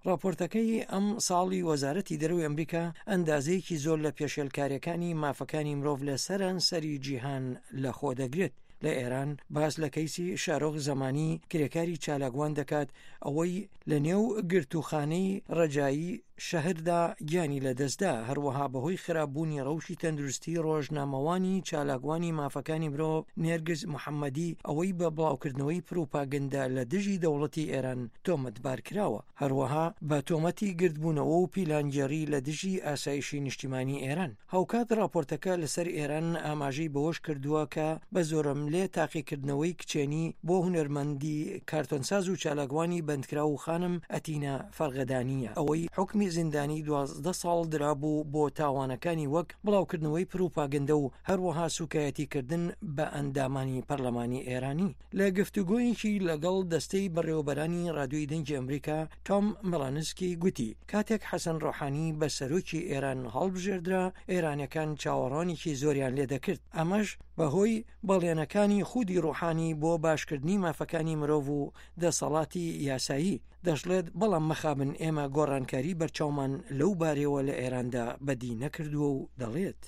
راپۆرتەکەی ئەم ساڵی وەزارەتی دەرەوەی ئەمریکا ئەندازەیەکی زۆر لە پێشێلکاریەکانی مافەکانی مرۆڤ لە سەرانسەری جیهان لەخۆ دەگرێت. لە ئێران باس لە کەیسی شارۆخ زەمانی کرێکاری چالاکوان دەکات ئەوەی لە نێو گرتوخانەی ڕەجایی شەهردا گیانی لەدەستدا، هەروەها بەهۆی خراپبوونی ڕەوشی تەندروستی ڕۆژنامەوانی چالاکوانی مافەکانی مرۆڤ نێرگز محەممەدی ئەوەی بە بڵاوکردنەوەی پروپاگەندا لە دژی دەوڵەتی ئێران تۆمەتبار کراوە، هەروەها بە تۆمەتی گردبوونەوە و پیلانگێڕی لە دژی ئاسایشی نیشتیمانی ئێران. هاوکات راپۆرتەکە لەسەر ئێران ئاماژەی بەوەش کردووە کە بە زۆرم لێ تاقیکردنەوەی کچێنی بۆ هونەرمەندی کارتۆنساز و چالاکوانی بەندکرا و خانم ئەتینە فەرغەدانیە، ئەوەی حکمی زیندانی 12 ساڵ درابوو بۆ تاوانەکانی وەک بڵاوکردنەوەی پروپاگەندە و هەروەها سوکایەتیکردن بە ئەندامانی پەرلەمانی ئێرانی. لە گفتوگۆیەکی لەگەڵ دەستەی بەڕێوەبەرانی ڕادیۆی دەنگی ئەمریکا تۆم مەلانسکی گوتی کاتێک حەسەن ڕۆحانی بە سەرۆکی ئێران هەڵبژێردرا ئێرانەکان چاوەڕانێکی زۆریان لێ دەکرد، ئەمەش بەهۆی بەڵێنەکانی خودی ڕۆحانی بۆ باشکردنی مافەکانی مرۆڤ و دەسەڵاتی یاسایی. دەشڵێت بەڵام مەخابن ئێمە گۆڕانکاری بەرچاومان لەو بارەوە لە ئێراندا بەدی نەکردووە و دەڵێت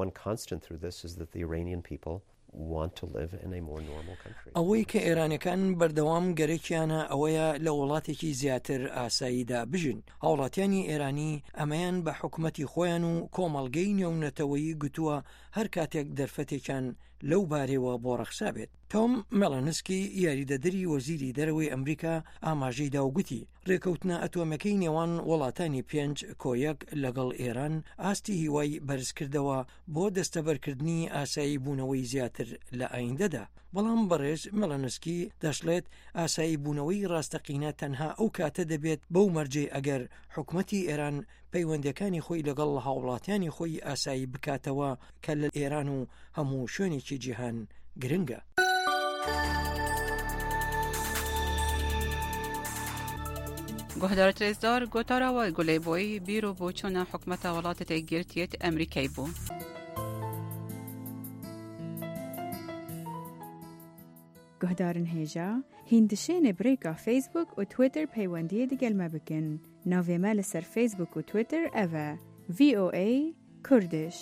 ئەوەی کە ئێرانەکان بەردەوام گەرەکیانە ئەوەیە لە وڵاتێکی زیاتر ئاساییدا بژن. هاوڵاتیانی ئێرانی ئەمەیان بە حکومەتی خۆیان و کۆمەڵگەی نێونەتەوەیی گوتووە هەر کاتێک دەرفەتێکیان لەو بارەوە بۆ ڕەخسا بێت. تۆم مەلانسکی یاریدەدەری وەزیری دەرەوەی ئەمریکا ئاماژەیدا و گوتی ڕێکەوتنە ئەتۆمەکەی نێوان وڵاتانی 5 کۆیەک لەگەڵ ئێران ئاستی هیوای بەرزکردەوە بۆ دەستەبەرکردنی ئاسایی بوونەوەی زیاتر لە ئایندەدا. بەڵام بەڕێز مەلانسکی دەشڵێت ئاسایی بوونەوەی ڕاستەقینە تەنها ئەو کاتە دەبێت بەو مەرجێ ئەگەر حکومەتی ئێران پەیوەندەکانی خۆی لەگەڵ هاوڵاتیانی خۆی ئاسایی بکاتەوە کە لە ئێران و هەموو شوێنێکی جیهان گرنگە. گۆهدار ترێزدار گۆتاراوە گولەیبۆی بیر و بۆچوونە حکومەتە وڵاتە تێگرتیێت ئەمریکای بوو. گۆهدارن هێژا هیندشێنە برێکا فیسبوک و تویتر پەیوەندیە دەگەلمە بکەن. ناوێمە لەسەر فیسبوک و تویتر ئەڤە VOA کوردش.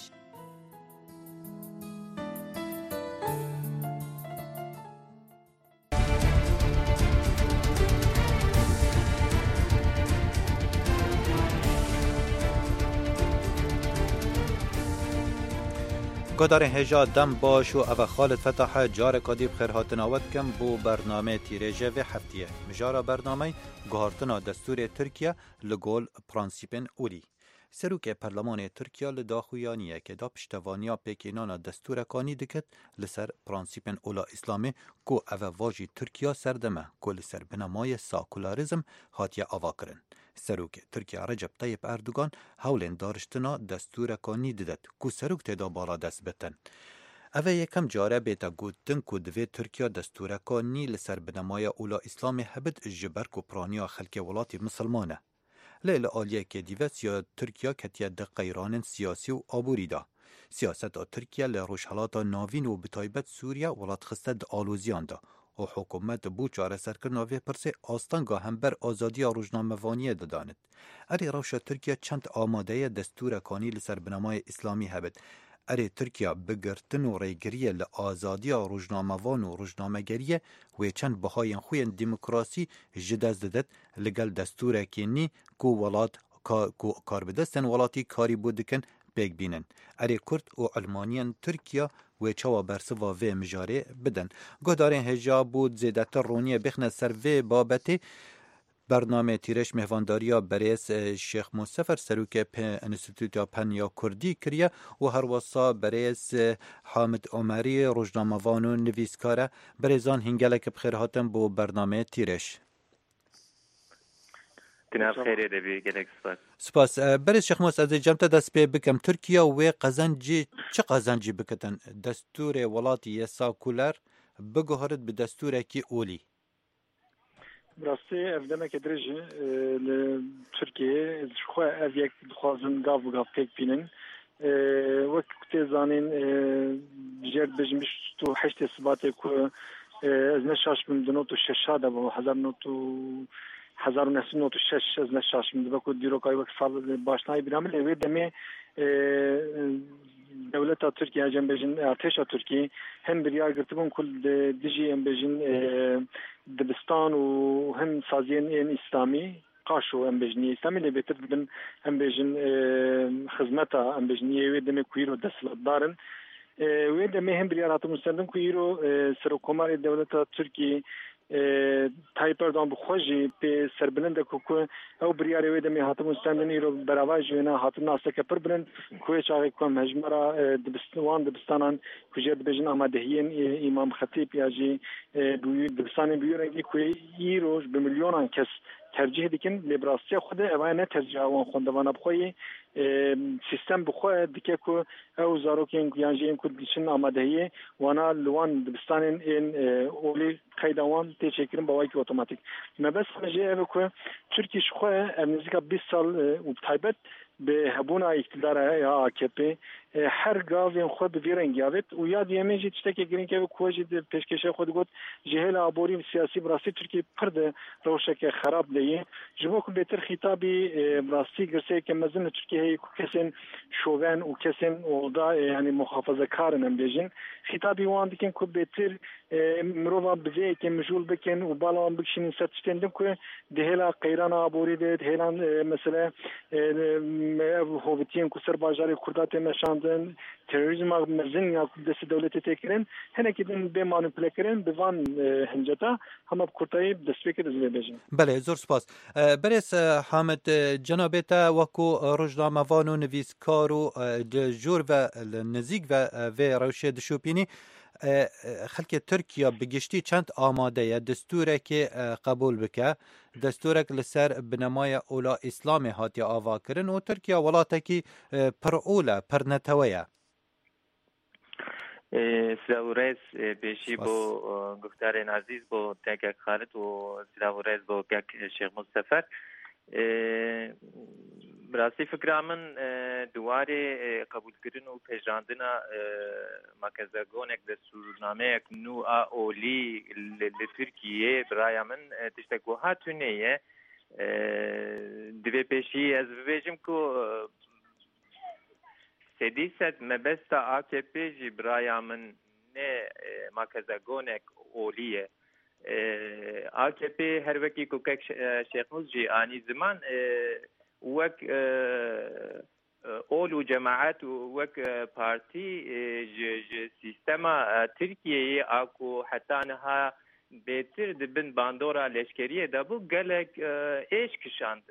گۆدارên hêja dem baş û ev Xalid Fetahe careka dî bixêr hatin awet kim bû bername tîrêje vê heftiyê. Mijara bernameyê guhartina destûrê Tirkiye li gol pransîpên Olî. Serokê Perlemanê Tirkiye li daxuyaniyekê da piştevaniya pêkînana destûrekanî dikit li ser pransîpên Ola İslamê ku ev vajî Tirkiya serdeme ku li ser binemayê sakularizm hatiye avakirin. Serokê Tirkiye Recep Tayyip Erdogan hewlên dariştina destûrekanî didit ku serok têda bala dest bitin. Ev ê yekem care bête gotin ku divê Tirkiya destûrekanî li ser binemaya Ola İslamê hebit ji ber ku piraniya xelkê welatî misilman e. Lê li aliyekê dîve Tirkiya ketiye di qeyranên siyasî û aborî da. Siyaseta Tirkiye li rojhelata navîn û bi taybet Sûriye welatxiste di alozîyan da. O hikûmet bû çareserkirina vê pirsê astanga hember azadiya rojnamevaniyê didanit. Erê rewşa Tirkiye çend amadeye destûrekanî li ser binemayê İslamî hebit. Erê Tirkiye bigirtin û rêgiriyê li azadiya rojnamevan û rojnamegeriyê wê çend bihayên xwe yên demokrasî ji dest didit li gel destûrekê nî ku welat ku karbidestên welatî karî bû dikin pêk bînin. Erê Kurd û Almaniyên Tirkiye wê çawa bersiva vê mijarê bidin. Guhdarên hêja bû zêdetir roniyê bixne ser vê babetê. Bername tîreş mehvandariya berêz Şeyx Musefer serokê Enstitûta Penya Kurdî kiriye û her wisa berêz Hamid Omerî rojnamevan û nivîskar e. Berêzan hingelekî bixêr hatin bû bername tîreş. Spas. Berêz Şeyx Musefer ez ê cem te dest pê bikim. Tirkiye wê qezencî çi qezencî bikitin? Destûrê welatî yê sakuler biguherit bi destûrekî olî. Rastî ev demeke dirêj e li Tirkiyeyê xwe ev yek dixwazin gav bi gav pêk bînin. Wek tê zanîn jêr bijî tu heştê Sibatê ku ez ne şaş bim di not û şeşa de bu 1970 1996 از نشاش من بکو دیروکای وقت سال باشنای برامل اوی دمی دولت ترکیه جنب بجن ارتش ترکیه هم بریار گرتبون کل دیجی هم بجن دبستان و هم سازین این اسلامی قاشو هم بجنی اسلامی اللي بيتردن هم بجن خدمتها هم بجنی وی دمی کویرو دستلات دارن وی دمی هم بریارات مستندن کویرو سرکومار دولت ترکیه تایپ اردوان بخوجی به سربلند کوکو او بریاری وی دمی هاتم مستندنی رو براواج وینا هاتم ناسه که پر بلند کوی چاقی کم هجمرا دبستانان کجید بجن آمادهین امام خطیب یاجی دبستان بیورنگی کوی ای روز به میلیونان کس ترجیح دیکن لیبراسی خود اوانه ترجیح آوان خوندوان بخوی سیستم بخوی دیگه که او زاروکین یانجی این کدیشن آمادهیه وانا لوان دبستان این اولی قیدوان تشکیل با وایک اتوماتیک مبس مجه او که ترکیش خوی نزدیک 20 سال و بتایبت به هبونا اقتدار یا AKP هر گاوین خود بیرنگ یابد و یاد یمیجی تشتکی گرین که کوجی پیشکش خود گفت جهل آبوری سیاسی براسی ترکیه پرده روشک خراب لیه جبو که بهتر خطابی براسی گرسه که مزن ترکیه کسین شوون و کسین اوضاع یعنی محافظه کارن بیجن خطابی وان دیکن که بهتر مروه بزی که مجول بکن و بالان بکشین ستشتندن که دهلا قیران آبوری ده دهلا مثلا هوتین کسر باجاری کردات نشاندن تروریسم مزن یا دست دولت تکرین هنه که دن به مانیپوله کرن به وان هنجتا همه بکرتایی دستوی که دزوی بیجن. بله زور سپاس. برس حامد جنابتا وکو روزنامه‌وان و نویسکار و جور و نزیک و روشه دشوپینی خلک ترکیه بگشتی چند آماده یا دستوره که قبول بکه دستوره که لسر بنمای اولا اسلام هاتی آوا کرن و ترکیه ولاته که پر اولا پر نتویه سلاورز بیشی بو گفتار عزیز بو تاگک خالد و سلاورز بو گک شیخ مصطفی براستی فکر من دواره قبول کردن و پیشاندن مکزگونک دستورنامه نو اولی لترکیه برای من تشتگوها تونیه دوی پیشی از ببیجم که سدیست مبستا AKP جی برای من نه مکزگونک اولیه AKP هر وکی کوکک شیخ مزجی آنی زمان وك أولو جماعات وك بارتي سيستما تركيا أكو حتى أنها بيتر دبن باندورا لشكرية دابو قالك إيش كشاند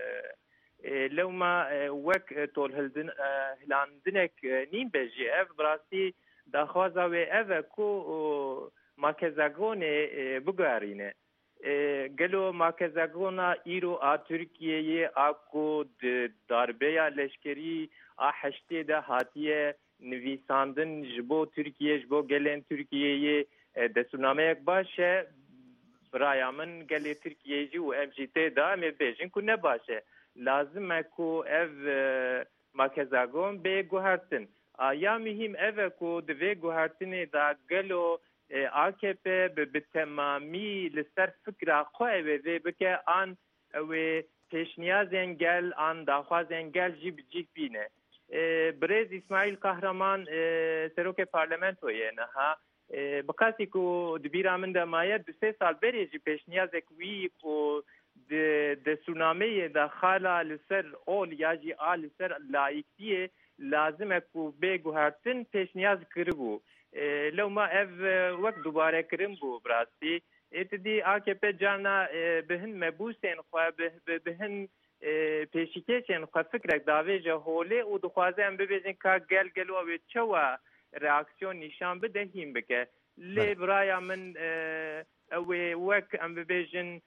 لو ما وك طول هلاندنك نيم بجي أف براسي داخوازا وي كو ماكزاغوني بغارينه گلو ماکزاگونا ایرو ترکیه آکو داربیا لشکری هشته ده هاتیه نویساندن جبو ترکیه جبو گلن ترکیه دستورنامه یک باشه برای من گل ترکیه جی و MGT دا می بیجن کو نباشه لازم کو اف ماکزاگون به گوهرتن یا مهم اف کو دوی گوهرتن دا گلو AKP بتمامی لسر فکر خواه وی بکه آن و پیشنیازن گل آن داخوازن گل جیب بینه برز اسماعیل قهرمان سروک پارلمنتویه نها بقاسی که دبیرا من ده مایه 2-3 سال بریجی پیشنیازک وی که ده سونامه ده خالا لسر اول یا جی آل لسر لایکتیه لازم که بگو هرتن پیشنیاز کربو لو ما اف وقت دوباره کرم بو براستی اتدی AKP جانا بهن مبوسین خوا بهن پیشکیچن خوا فکرک داویجه هوله و دخوازه ببیزن که گلو و چوا reaksiyon nişan بدهیم بکه لی برای من اوی وک ام ببیجن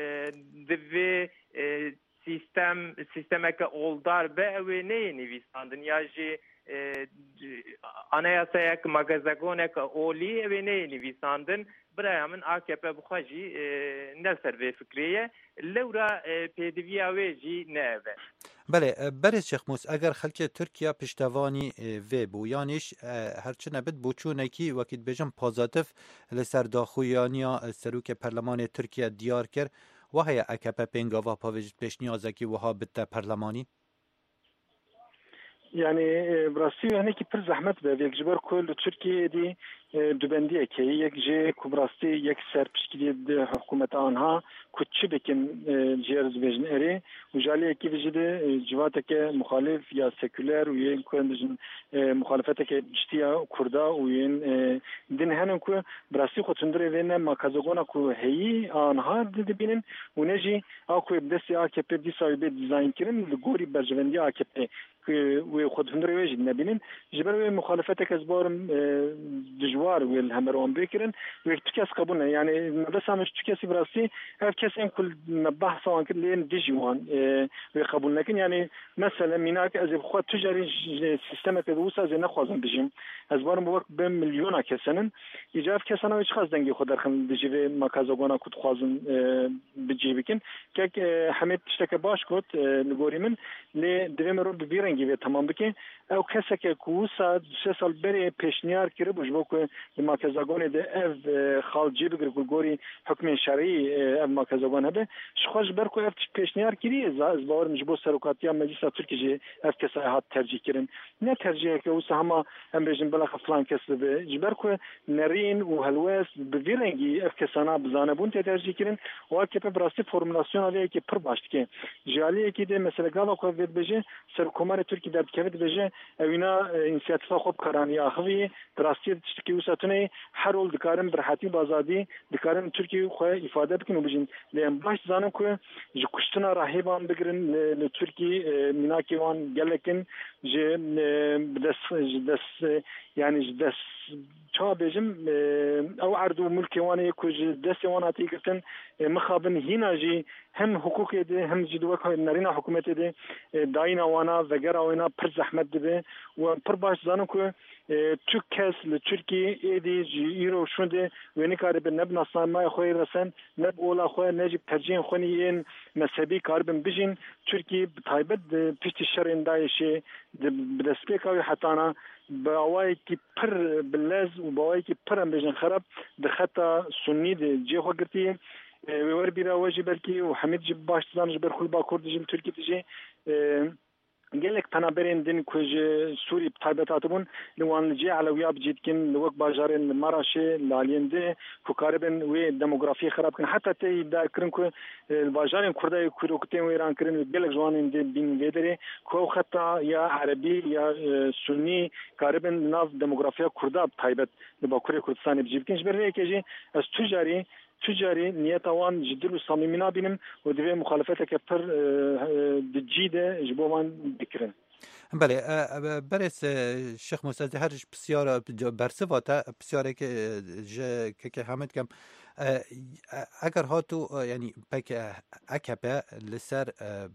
دوی سیستم که اولدار به اوی نه نویساندن یا جی anayasaya که مگزگونه که اولی اوی نه نویساندن برای من AKP بخواجی نلسر به فکریه لورا پیدوی اوی جی نه بله برز شیخ موس اگر خلک ترکیه پشتوانی وی بو یانیش هرچه نبید بوچونکی وکید بجم پازاتف لسر داخویانیا سروک پرلمان ترکیه دیار کرد وهي AKP بينغافا بافيج بيشنيازكي وها بتا برلماني يعني براسي هناك بر زحمت به یک جبر کل ترکیه دی دوبندیه که یک جه کبراستی یک سر پشکلی حکومت آنها کچی بکن جرز بجن اری و جالی کی بجده جواته که مخالف یا سکولر و یک کن بجن مخالفت که جتیا کردا و این دین هنن که براستی خودندره وین مکازگونا که هی آنها دید بینن و نجی آکو بدستی AKP دی سایب دیزاین کردن لگوری برجوندی AKP و خودندره وجد نبینن جبر مخالفت که زبارم دجوار والهمرون بكرن ويكتكاس قبولنا يعني بس مش تكاسي براسي كاسين كل بحث عن كلين ديجوان ويقبولنا لكن يعني مثلا مناك از بخوات تجاري سيستم كدوسا زي نخوازن بجيم ازبارم بوقت بمليون كسنن يجاف كسنه ويش خاص دنگي خود درخن دجي مكازوغونا كنت خوازن بجي بكن كك حميد تشتكى باش كوت لغوري من لي دومرو ببيرنگي تمام بكن او كسك كوسا 3 سال بري پیشنیار کرد بوجبو ماکزاگون ده اف خالجی بگر گلگوری حکم شرعی اف ماکزاگون هبه شخوش برکو اف پیشنیار کری از باور مجبور سرکاتیا مجلس ترکیه اف کسای هات ترجیح کرن نه ترجیح که وسه همه هم بجن بلا فلان کس به جبرکو نرین و هلواس بویرنگی اف کسانا بزانبون ترجیح کرن و که براستی فرمولاسیون علیه که پر باشت که جالیه که ده مثلا گالا کو ود بجه سرکومار ترکی در کبد بجه اوینا انسیاتیفا خوب کرانی اخوی براستی تشتکی وساتونه حرول دکارم برحاتی بازادی دکارم ترکی خو ifade بکنه بجن لیم باش زانم که جکشتنا راهبان بگرن لترکی مناکی وان گلکن ج دس يعني دس چا بجم او عرض ملك وانه كوج دس واناتي قتن مخابن هنا جي هم حقوق ده هم جدوك نرينا حكومت ده داينا وانا وغيرها وانا پر زحمت ده و پر باش زانو که تو کس لترکی ایدی ایرو شونده و نکاره به نب ناسنامه خوی رسن نب اولا خوی نجیب ترجیح خونی این مذهبی کاربن بجین ترکی بتایبت پیشت شرین دایشه بدسپیکاوی حتانا باوای کی پر بلز و باوای کی پر ام بجن خراب دخطا سنی ده جه خو گرتی ور بیرا واجب بلکی و حمید جب باش زانج بر خل با کورد جم ترکی تجی قالك تنابرين دين كوج سوري بطيبتاتبون لوان جي علويا بجيتكن لوك باجارين مراشي لالين دي كوكاربن وي ديموغرافي خراب كن حتى تي دا كرن كو الباجارين كرداي كروكتين ويران كرن قالك جوانين دي بين فيدري كو خطا يا عربي يا سني كاربن ناف ديموغرافيا كردا بطيبت لباكوري كردستان بجيتكن جبرني كيجي از تجاري نيتوان جدل وصميمنا بينم ودوي مخالفتك پر دجيده جبوان بكرن بله برس شیخ مستعد هرش بسیار برسواتا بسیاره که حمد کم اگر هاتو یعنی پک AKP لسر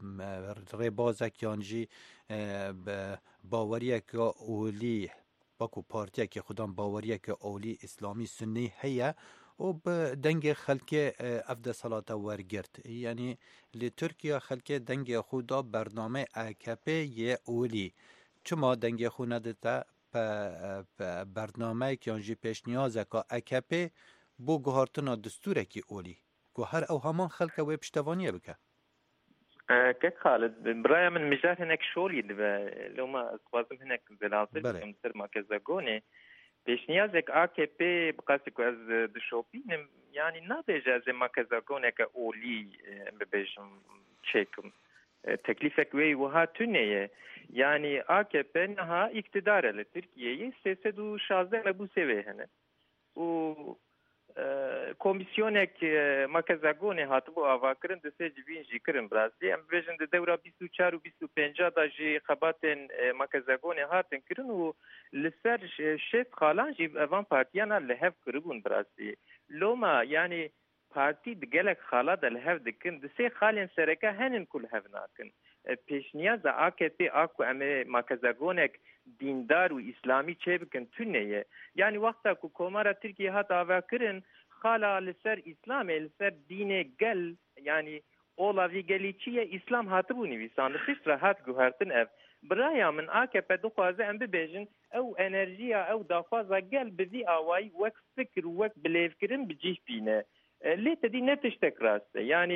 ربازک یانجی باوریه که اولی باکو پارتیه که خودم باوریه که اولی اسلامی سنی هیه و بدنگ خلک افد صلاة ورگرد یعنی لترکیه خلک دنگ خودا برنامه AKP یه اولی چما دنگ خو ندتا برنامه که انجی پیش نیازه که AKP بو گهارتنا دستوره که اولی گوهر او همان خلک و پشتوانیه بکه كيف خالد برايا من مجال هناك شولي لو ما خوازم هناك زلازل مثل ما كزاغوني پیشنیازek AKP بقاسك از دشوبين يعني نابجا زي ما كزاغونك اولي ببيجم تشيكم تكليفك وي وهاتونيه يعني AKP نها اقتدار لتركيا سيسدو شازده ابو سوي هنا و komisyonek makazagone hatbu avakirin de secvin jikrin brasi em bejin de devra 24 و 25 da ji xabaten makazagone hatin kirin u liser şef xalan ji evan partiyana lehev kiribun brasi loma yani parti de gelek xala da lehev dikin de se xalen sereka henin kul hevnakin peşniyaz da AKP aku eme makazagonek dindar ve İslami çebikin tüneye yani vakta ku komara Türkiye hat avakirin xala liser İslam liser dine gel yani olavi geliçiye İslam hatı bu nivisanı pişt rahat guhartin ev برای من AKP دخوازه ام ببیجن او انرژیا او دافازا گل بذی آوائی وک فکر وک بلیف کرن بجیح بینه لیت دی نتشتک راسته یعنی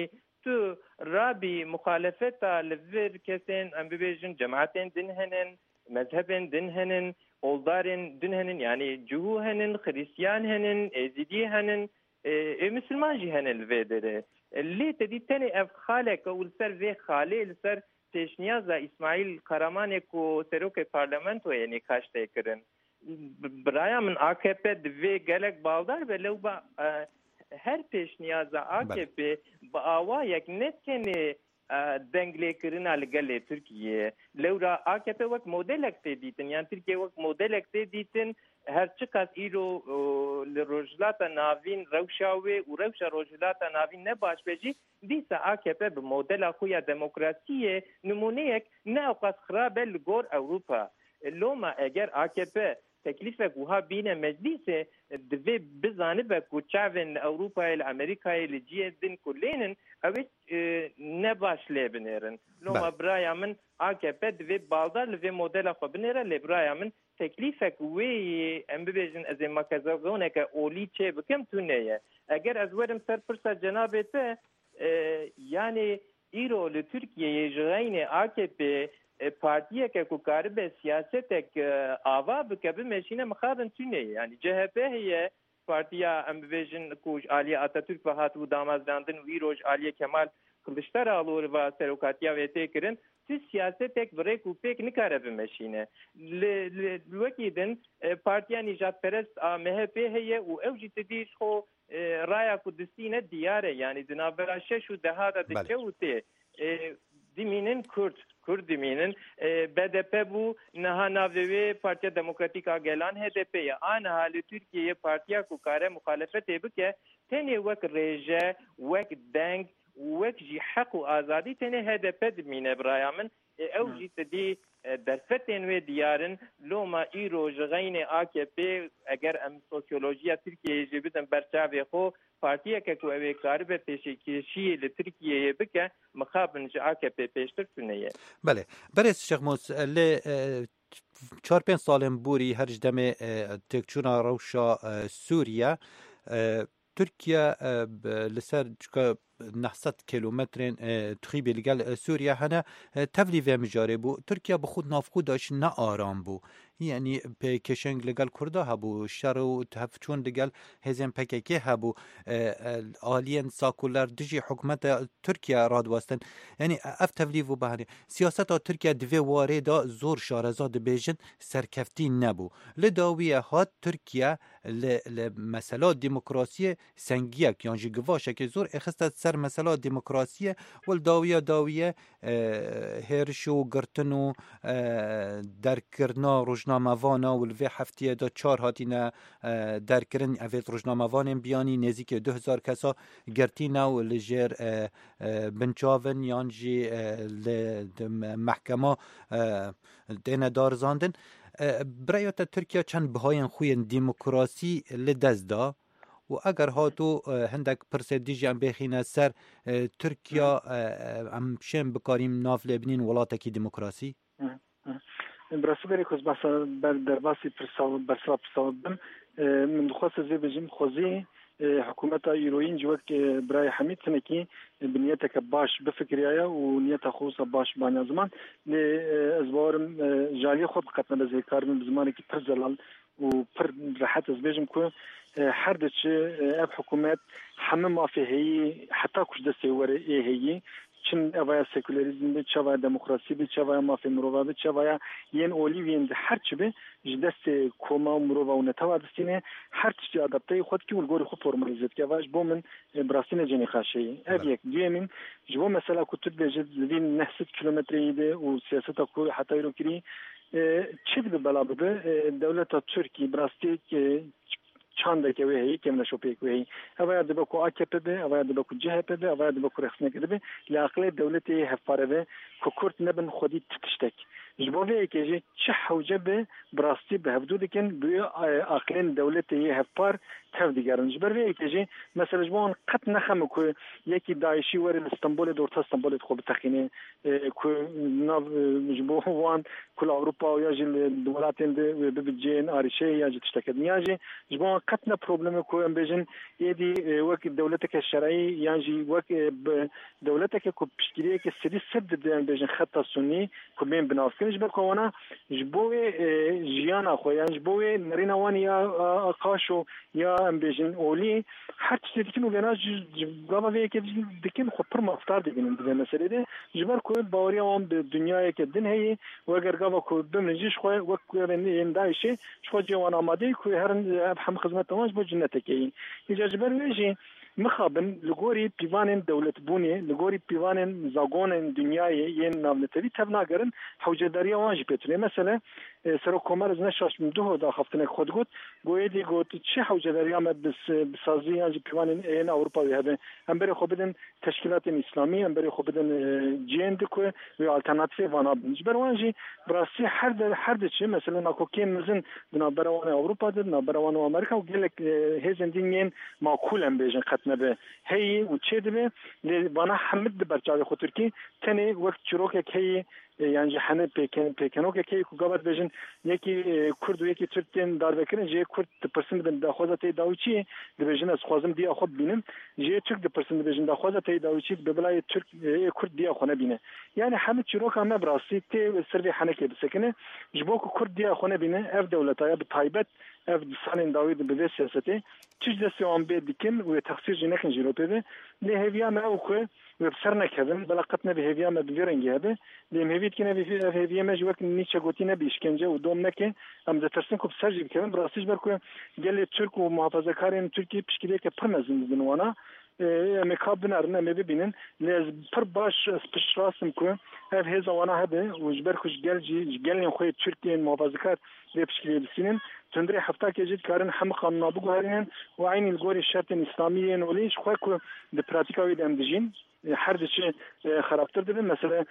تو رابي مخالفة لفير كسين أم ببيجن جماعتين دنهنن مذهبين دنهنن أولدارين دنهنن يعني جهو هنن خريسيان هنن إزيدي هنن مسلمان جي هنن الفيدر اللي تدي تاني أف خالك أو السر في خالي السر تشنيازا إسماعيل قرامانك و سروك البرلمانتو يعني كاشتي كرن برايا من AKP دوی گلک بالدار بلو با هر پیشنیاز AKP با آوا یک نتکنه دنگلی کرنا لگل ترکیه لو را AKP وقت مدل اکتی دیتن یعنی ترکیه وقت مدل اکتی دیتن هر چقدر ایرو لروجلات ناوین روشاوی و روش روجلات ناوین نباش بجی دیسا AKP به مدل خویا دموکراسیه نمونه یک نه اوقات خرابه لگور اوروپا لوما اگر AKP تكليفك وها بين مجلسه دفي بزانبك وتشافن اوروبا الامريكا الجي دين كلين اويت نباش لبنيرن لو برايا من AKP دفي بالدار لفي موديل خو بنيره لبرايا من تكليفك وي ام بيجن از ما كزونك اولي تشي بكم تونيه اگر از ورم سر فرصه جنابته يعني ايرو لتركيا يجرين AKP partiye که کار به سیاست که آوا بکه ماشینه مخابن تونه یعنی CHP هي partija ام بيجن کوج علی آتاتورک و هاتو دامازلاندن ویروج علی کمال کلشترالو و سروکاتیا و تکرن تی سیاست یک بریک و پیک نکاره به ماشینه لوکیدن partija نجات پرست MHP هي و اوجی تدیش خو رایا کردستینه دیاره یعنی دنابرا شش و دهاده دکوته دیمینن کرد دیمینن BDP بو نها ناوی پارتیا دموکراتیک آگلان HDP یا آن حال ترکیه پارتیا کو کار مخالفت بکه تنی وک رژه وک دنگ وک جی حق و آزادی تنی HDP دیمینه برایامن او جی تدی درفتن و دیارن لوما ایرو جغین AKP اگر ام سوسیولوژیا ترکیه جبدن برچاوی خو partiye که کوی کار به پیشکشی لترکیه بکه مخابن AKP پیشتر تونیه بله برس شیخ موس ل 4-5 سالم بوری هرج دم تکچونا روشا سوریا تركيا لسر 900 كيلومتر تخيبي لقال سوريا هنا تفلي في مجاربو تركيا بخود نافقو داش نا آرام بو يعني بكشنگ لقال كردا هبو شارو تهفتشون لقال هزين بكيكي هبو آلين ساكولار دجي حكومة تركيا راد واستن يعني اف تفليفو بهاني سياسات تركيا دوی واره دا زور شارزاد بيجن سركفتين نبو لداوية هات تركيا لمسألة ديمقراسية سنگيك يعني جواشه که زور اخستت سر مسألة ديمقراسية والداوية هرشو گرتنو درکرنا روزنامه‌وانا والوی هفتیه دا 4 هاتینا درکرن اوید روزنامه‌وان بیانی نزدیک 2000 کسا گرتینا و لجر بنچاون یانجی محکمه دین دارزاندن برایت ترکیه چند بهاین خوین دیموکراسی لدست دا و اگر هاتو هندک پرسیدیجی ام بخینه سر ترکیه ام شم بکاریم ناف لبنین ولاتکی دیموکراسی براسو بری کوز بس در باسی برسا پرساودم من خواست زی بجیم خوزی حکومت ایروین جوک برای حمید سنکی بنیتک باش بفکریه و نیت خوص باش بانی زمان از بارم جالی خود قطنا بزی کارم بزمانی که پر زلال و پر راحت از بجیم که هر دچ اب حکومت همه ما فيهي حتى كش دسي وري هي چن اویا سکولاریزم به چوا دموکراسی به چوا ما فی مروا به چوا ین اولیوین هر چی به جدست کوما مروا و نتوا دستینه هر چی ادابته خود کی ولګوري خو فرمالیزت کې واش بومن براسینه جنې خاصي ابيك دیمن جو مثلا كتب جدين 900 کیلومتر ده او سیاست کو حتی رو کړی چی به بلابه دولت ترکی براستی که چند که وی که نشو پیک وی اویا د بکو AKP به اویا د بکو CHP به اویا د بکو رخصنه کده به لاقل دولت هفاره به کوکورت نبن خودی تشتک جبوه که چه حوجه به براستی به حدود کن به اقلیم دولتی هفپار تف دیگرن جبر که مثلا جبان قط نخم که یکی داعشی ور استانبول دورت استانبول خوب تخینه که ناو جبوه وان کل اروپا یا جل دولتین ده بجین آریشه یا جتشتکد نیاجی جبان قط نه پروبلم که ام بجن یدی وقت دولت که شرعی یعنی وقت دولت که پشتیه که سری سد دن بجن خط سنی که بین بنافسین جبر کوانا جبوه جیانا خو یعنی جبوه نرینوان یا آقاشو یا ام بجن اولی هر چیزی که نوینا جبابه وی که دکن خو پر مفتار دیگن به مسئله ده جبر که باوری آم به دنیای که دن هی و اگر گاوا که بمنجیش خو وقت این دایشه شو جوان آماده که هر هم خدمت تماش با جنت کی اینجا جبر ویجی مخابن لغوري بيوانن دولت بوني لغوري بيوانن زاغون دنياي ين نامنتري تبناگرن حوجداري وانج بتني مثلا سرو كومر از نشاش من دو دا خفتن خود گوت گويدي گوت چه حوجداري ام بسازي انج بيوانن ان اوروبا هبه هم بره خو بدن تشکیلات اسلامی هم بره خو بدن جند کو و الټرناتیو وانا بنجبر وانجي براسي هر چه مثلا ناکوکین مزن بنا بروان اوروبا دنا بروان امریکا وگلک هزندین معقول ام بيجن نبه هی و چه دبه بنا حمد برچاوی خود ترکی تنی وقت چروک هی یعنی جهنم پیکنو که کو گابت بجن یکی کرد و یکی ترکین دار بکرین جه کرد پرسنت بن دخوازت داوچی دبجن از خوازم دی خود بینم جه ترک د پرسنت بجن دخوازت داوچی به بلای ترک کرد دی خونه بینه یعنی همه چروک هم براستی ته سروی حنکه بسکنه جبو کرد دی خونه بینه اف دولتای به تایبت اف سالین داوید به سیاسته چیز دسته ام به دیکن و تخصیص جنکن جلوپه له هویا ما او که و بسر نکردن بلاقتنا به هویا ما بیرنگی هبه لیم هویت کنه به هویا ما جوک نیچه گوتی نبیشکنجه و دوم نکه ام دترسن کو بسر جیب کردن براستیش برکو گله ترک و محافظه‌کاران ترکی پشکیده که پرمزن دنوانا مکاب نرنه می ببینن لیز پر باش پشراسم که هف هزا وانا هبه و جبر خوش گلین خوی ترکیه محافظه‌کار به پشکیده بسینن تندري حفتا كجد كارن هم قانون ابو غارين وعين الجوري الشرط الاسلامي وليش خوكو د براتيكاوي دم دجين هر شيء خرابتر ده مثلا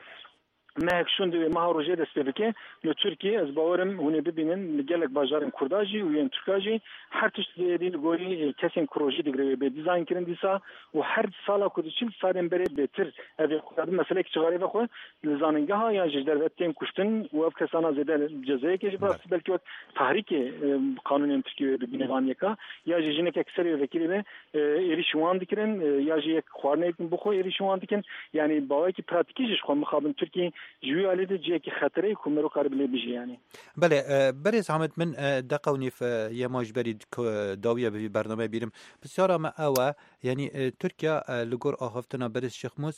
ما هكشون دو ما روجه دستبكه لو تركيا از باورم هونه ببینن لگلک باجارن کرداجی و ین ترکاجی هر تشت دی گوری کسین کروجی دیگری به دیزاین کردن دیسا و هر سالا کدچیل سالم بره بهتر اوی خود مسئله که چغاری بخو لزاننگه ها یا جدر وقتیم کشتن و اف کسانا زده جزایی که براس بلکه تحریک قانون ترکیه ببینه وانیکا یا جنه که اکثر وکیلی به ایریشوان دکرن یا جی خوارنه بخو ایریشوان دکن یعنی باوی که پراتیکیش خو مخابن ترکیه جوی علی ده که خطری کمرو کاربلی بیشی یعنی بله برز حمد من دقونی في یماج برید داویه به برنامه بیرم بسیار ما اوا یعنی ترکیا لگور آخفتنا برز شخموس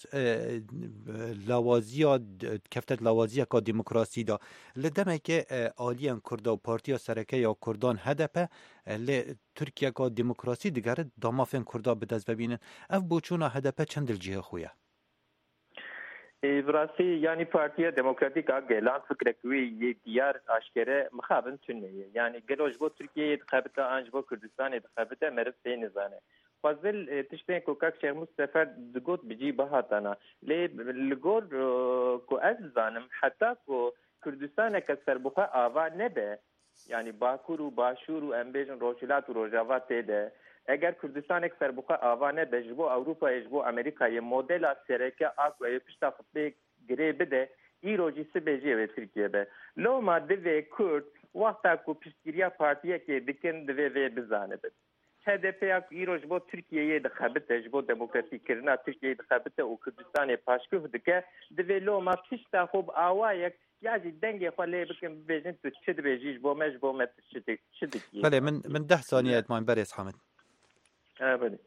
لوازیا کفتت لوازیا کا دموکراسی دا لدمه که آلیان کرد و پارتیا سرکه یا کردان هدفه ل ترکیا کا دموکراسی دیگر دامافن کردا بدز ببینن اف بوچونا هدفه چند الجهه خویا براسي يعني بارتيا ديمقراطيك اجلان فكرك وي ديار اشكره مخابن تنيه يعني قالوا جبو تركيا دخبته انجبو كردستان دخبته مرف بين زانه فضل تشتين كوكاك شيخ مصطفى دغوت بيجي بهاتنا لي لغور كو ازانم حتى كو كردستان كسر بخا اوا نبه يعني باكور و باشور و امبيجن روجلات و روجاوات ده اگر کردستان یک سربوخه آوانه بجبو اروپا اجبو امریکا یه مدل سرکه آکو پشتا خطبه گره بده ای روجی سبجیه و ترکیه به لو ما دوی کرد وقتا کو پشتگیریا پارتیه که دکن دوی وی بزانه بده HDP اکو ای روج بو ترکیه دخبته جبو دموکراسی کرنا ترکیه دخبته و کردستان پاشکوف دکه دوی لو ما پشتا خوب آوایک یاجی دنگی خاله بکن بجن تو چه بجیش بو مش بو مت شدی بله من 10 ثانیه اتمام برس حامد بله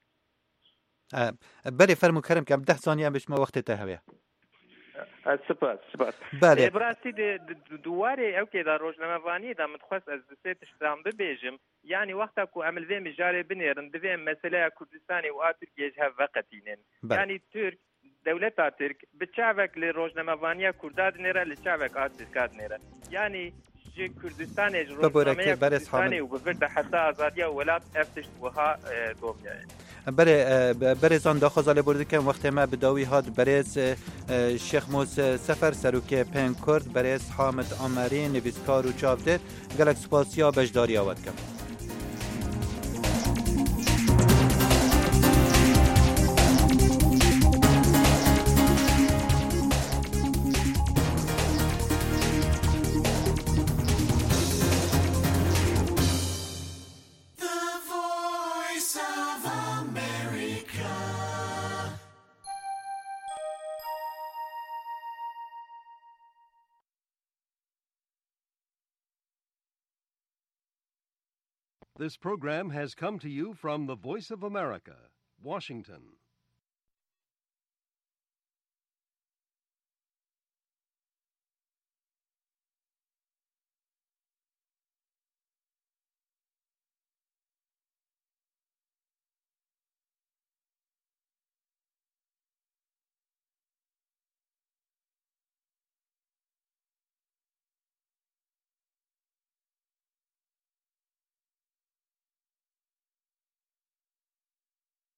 بله فرمو کرم که 10 ثانیه بهش ما وقت تهویه سپاس بله براستی دواره او که در روزنامه‌وانی دا متخصص از سه تشتام ببیجم یعنی وقتا کو عمل و مجاری بنیرن دوی مسئله کردستانی و ترکیه جه وقتینن یعنی ترک دولت ترک بچاوک ل روزنامه‌وانی کرداد نره لچاوک آتیسکاد نره یعنی جي كردستان ببركة برس حامد وبفرد حتى آزادية ولات افتش وها دوميا برزان داخل لبرد کم وقت ما بداوی هاد برز شیخ موس سفر سروک پن کرد برز حامد آمری نویسکار و چاودر گلک سپاسیا بجداری آود کم. This program has come to you from the Voice of America, Washington.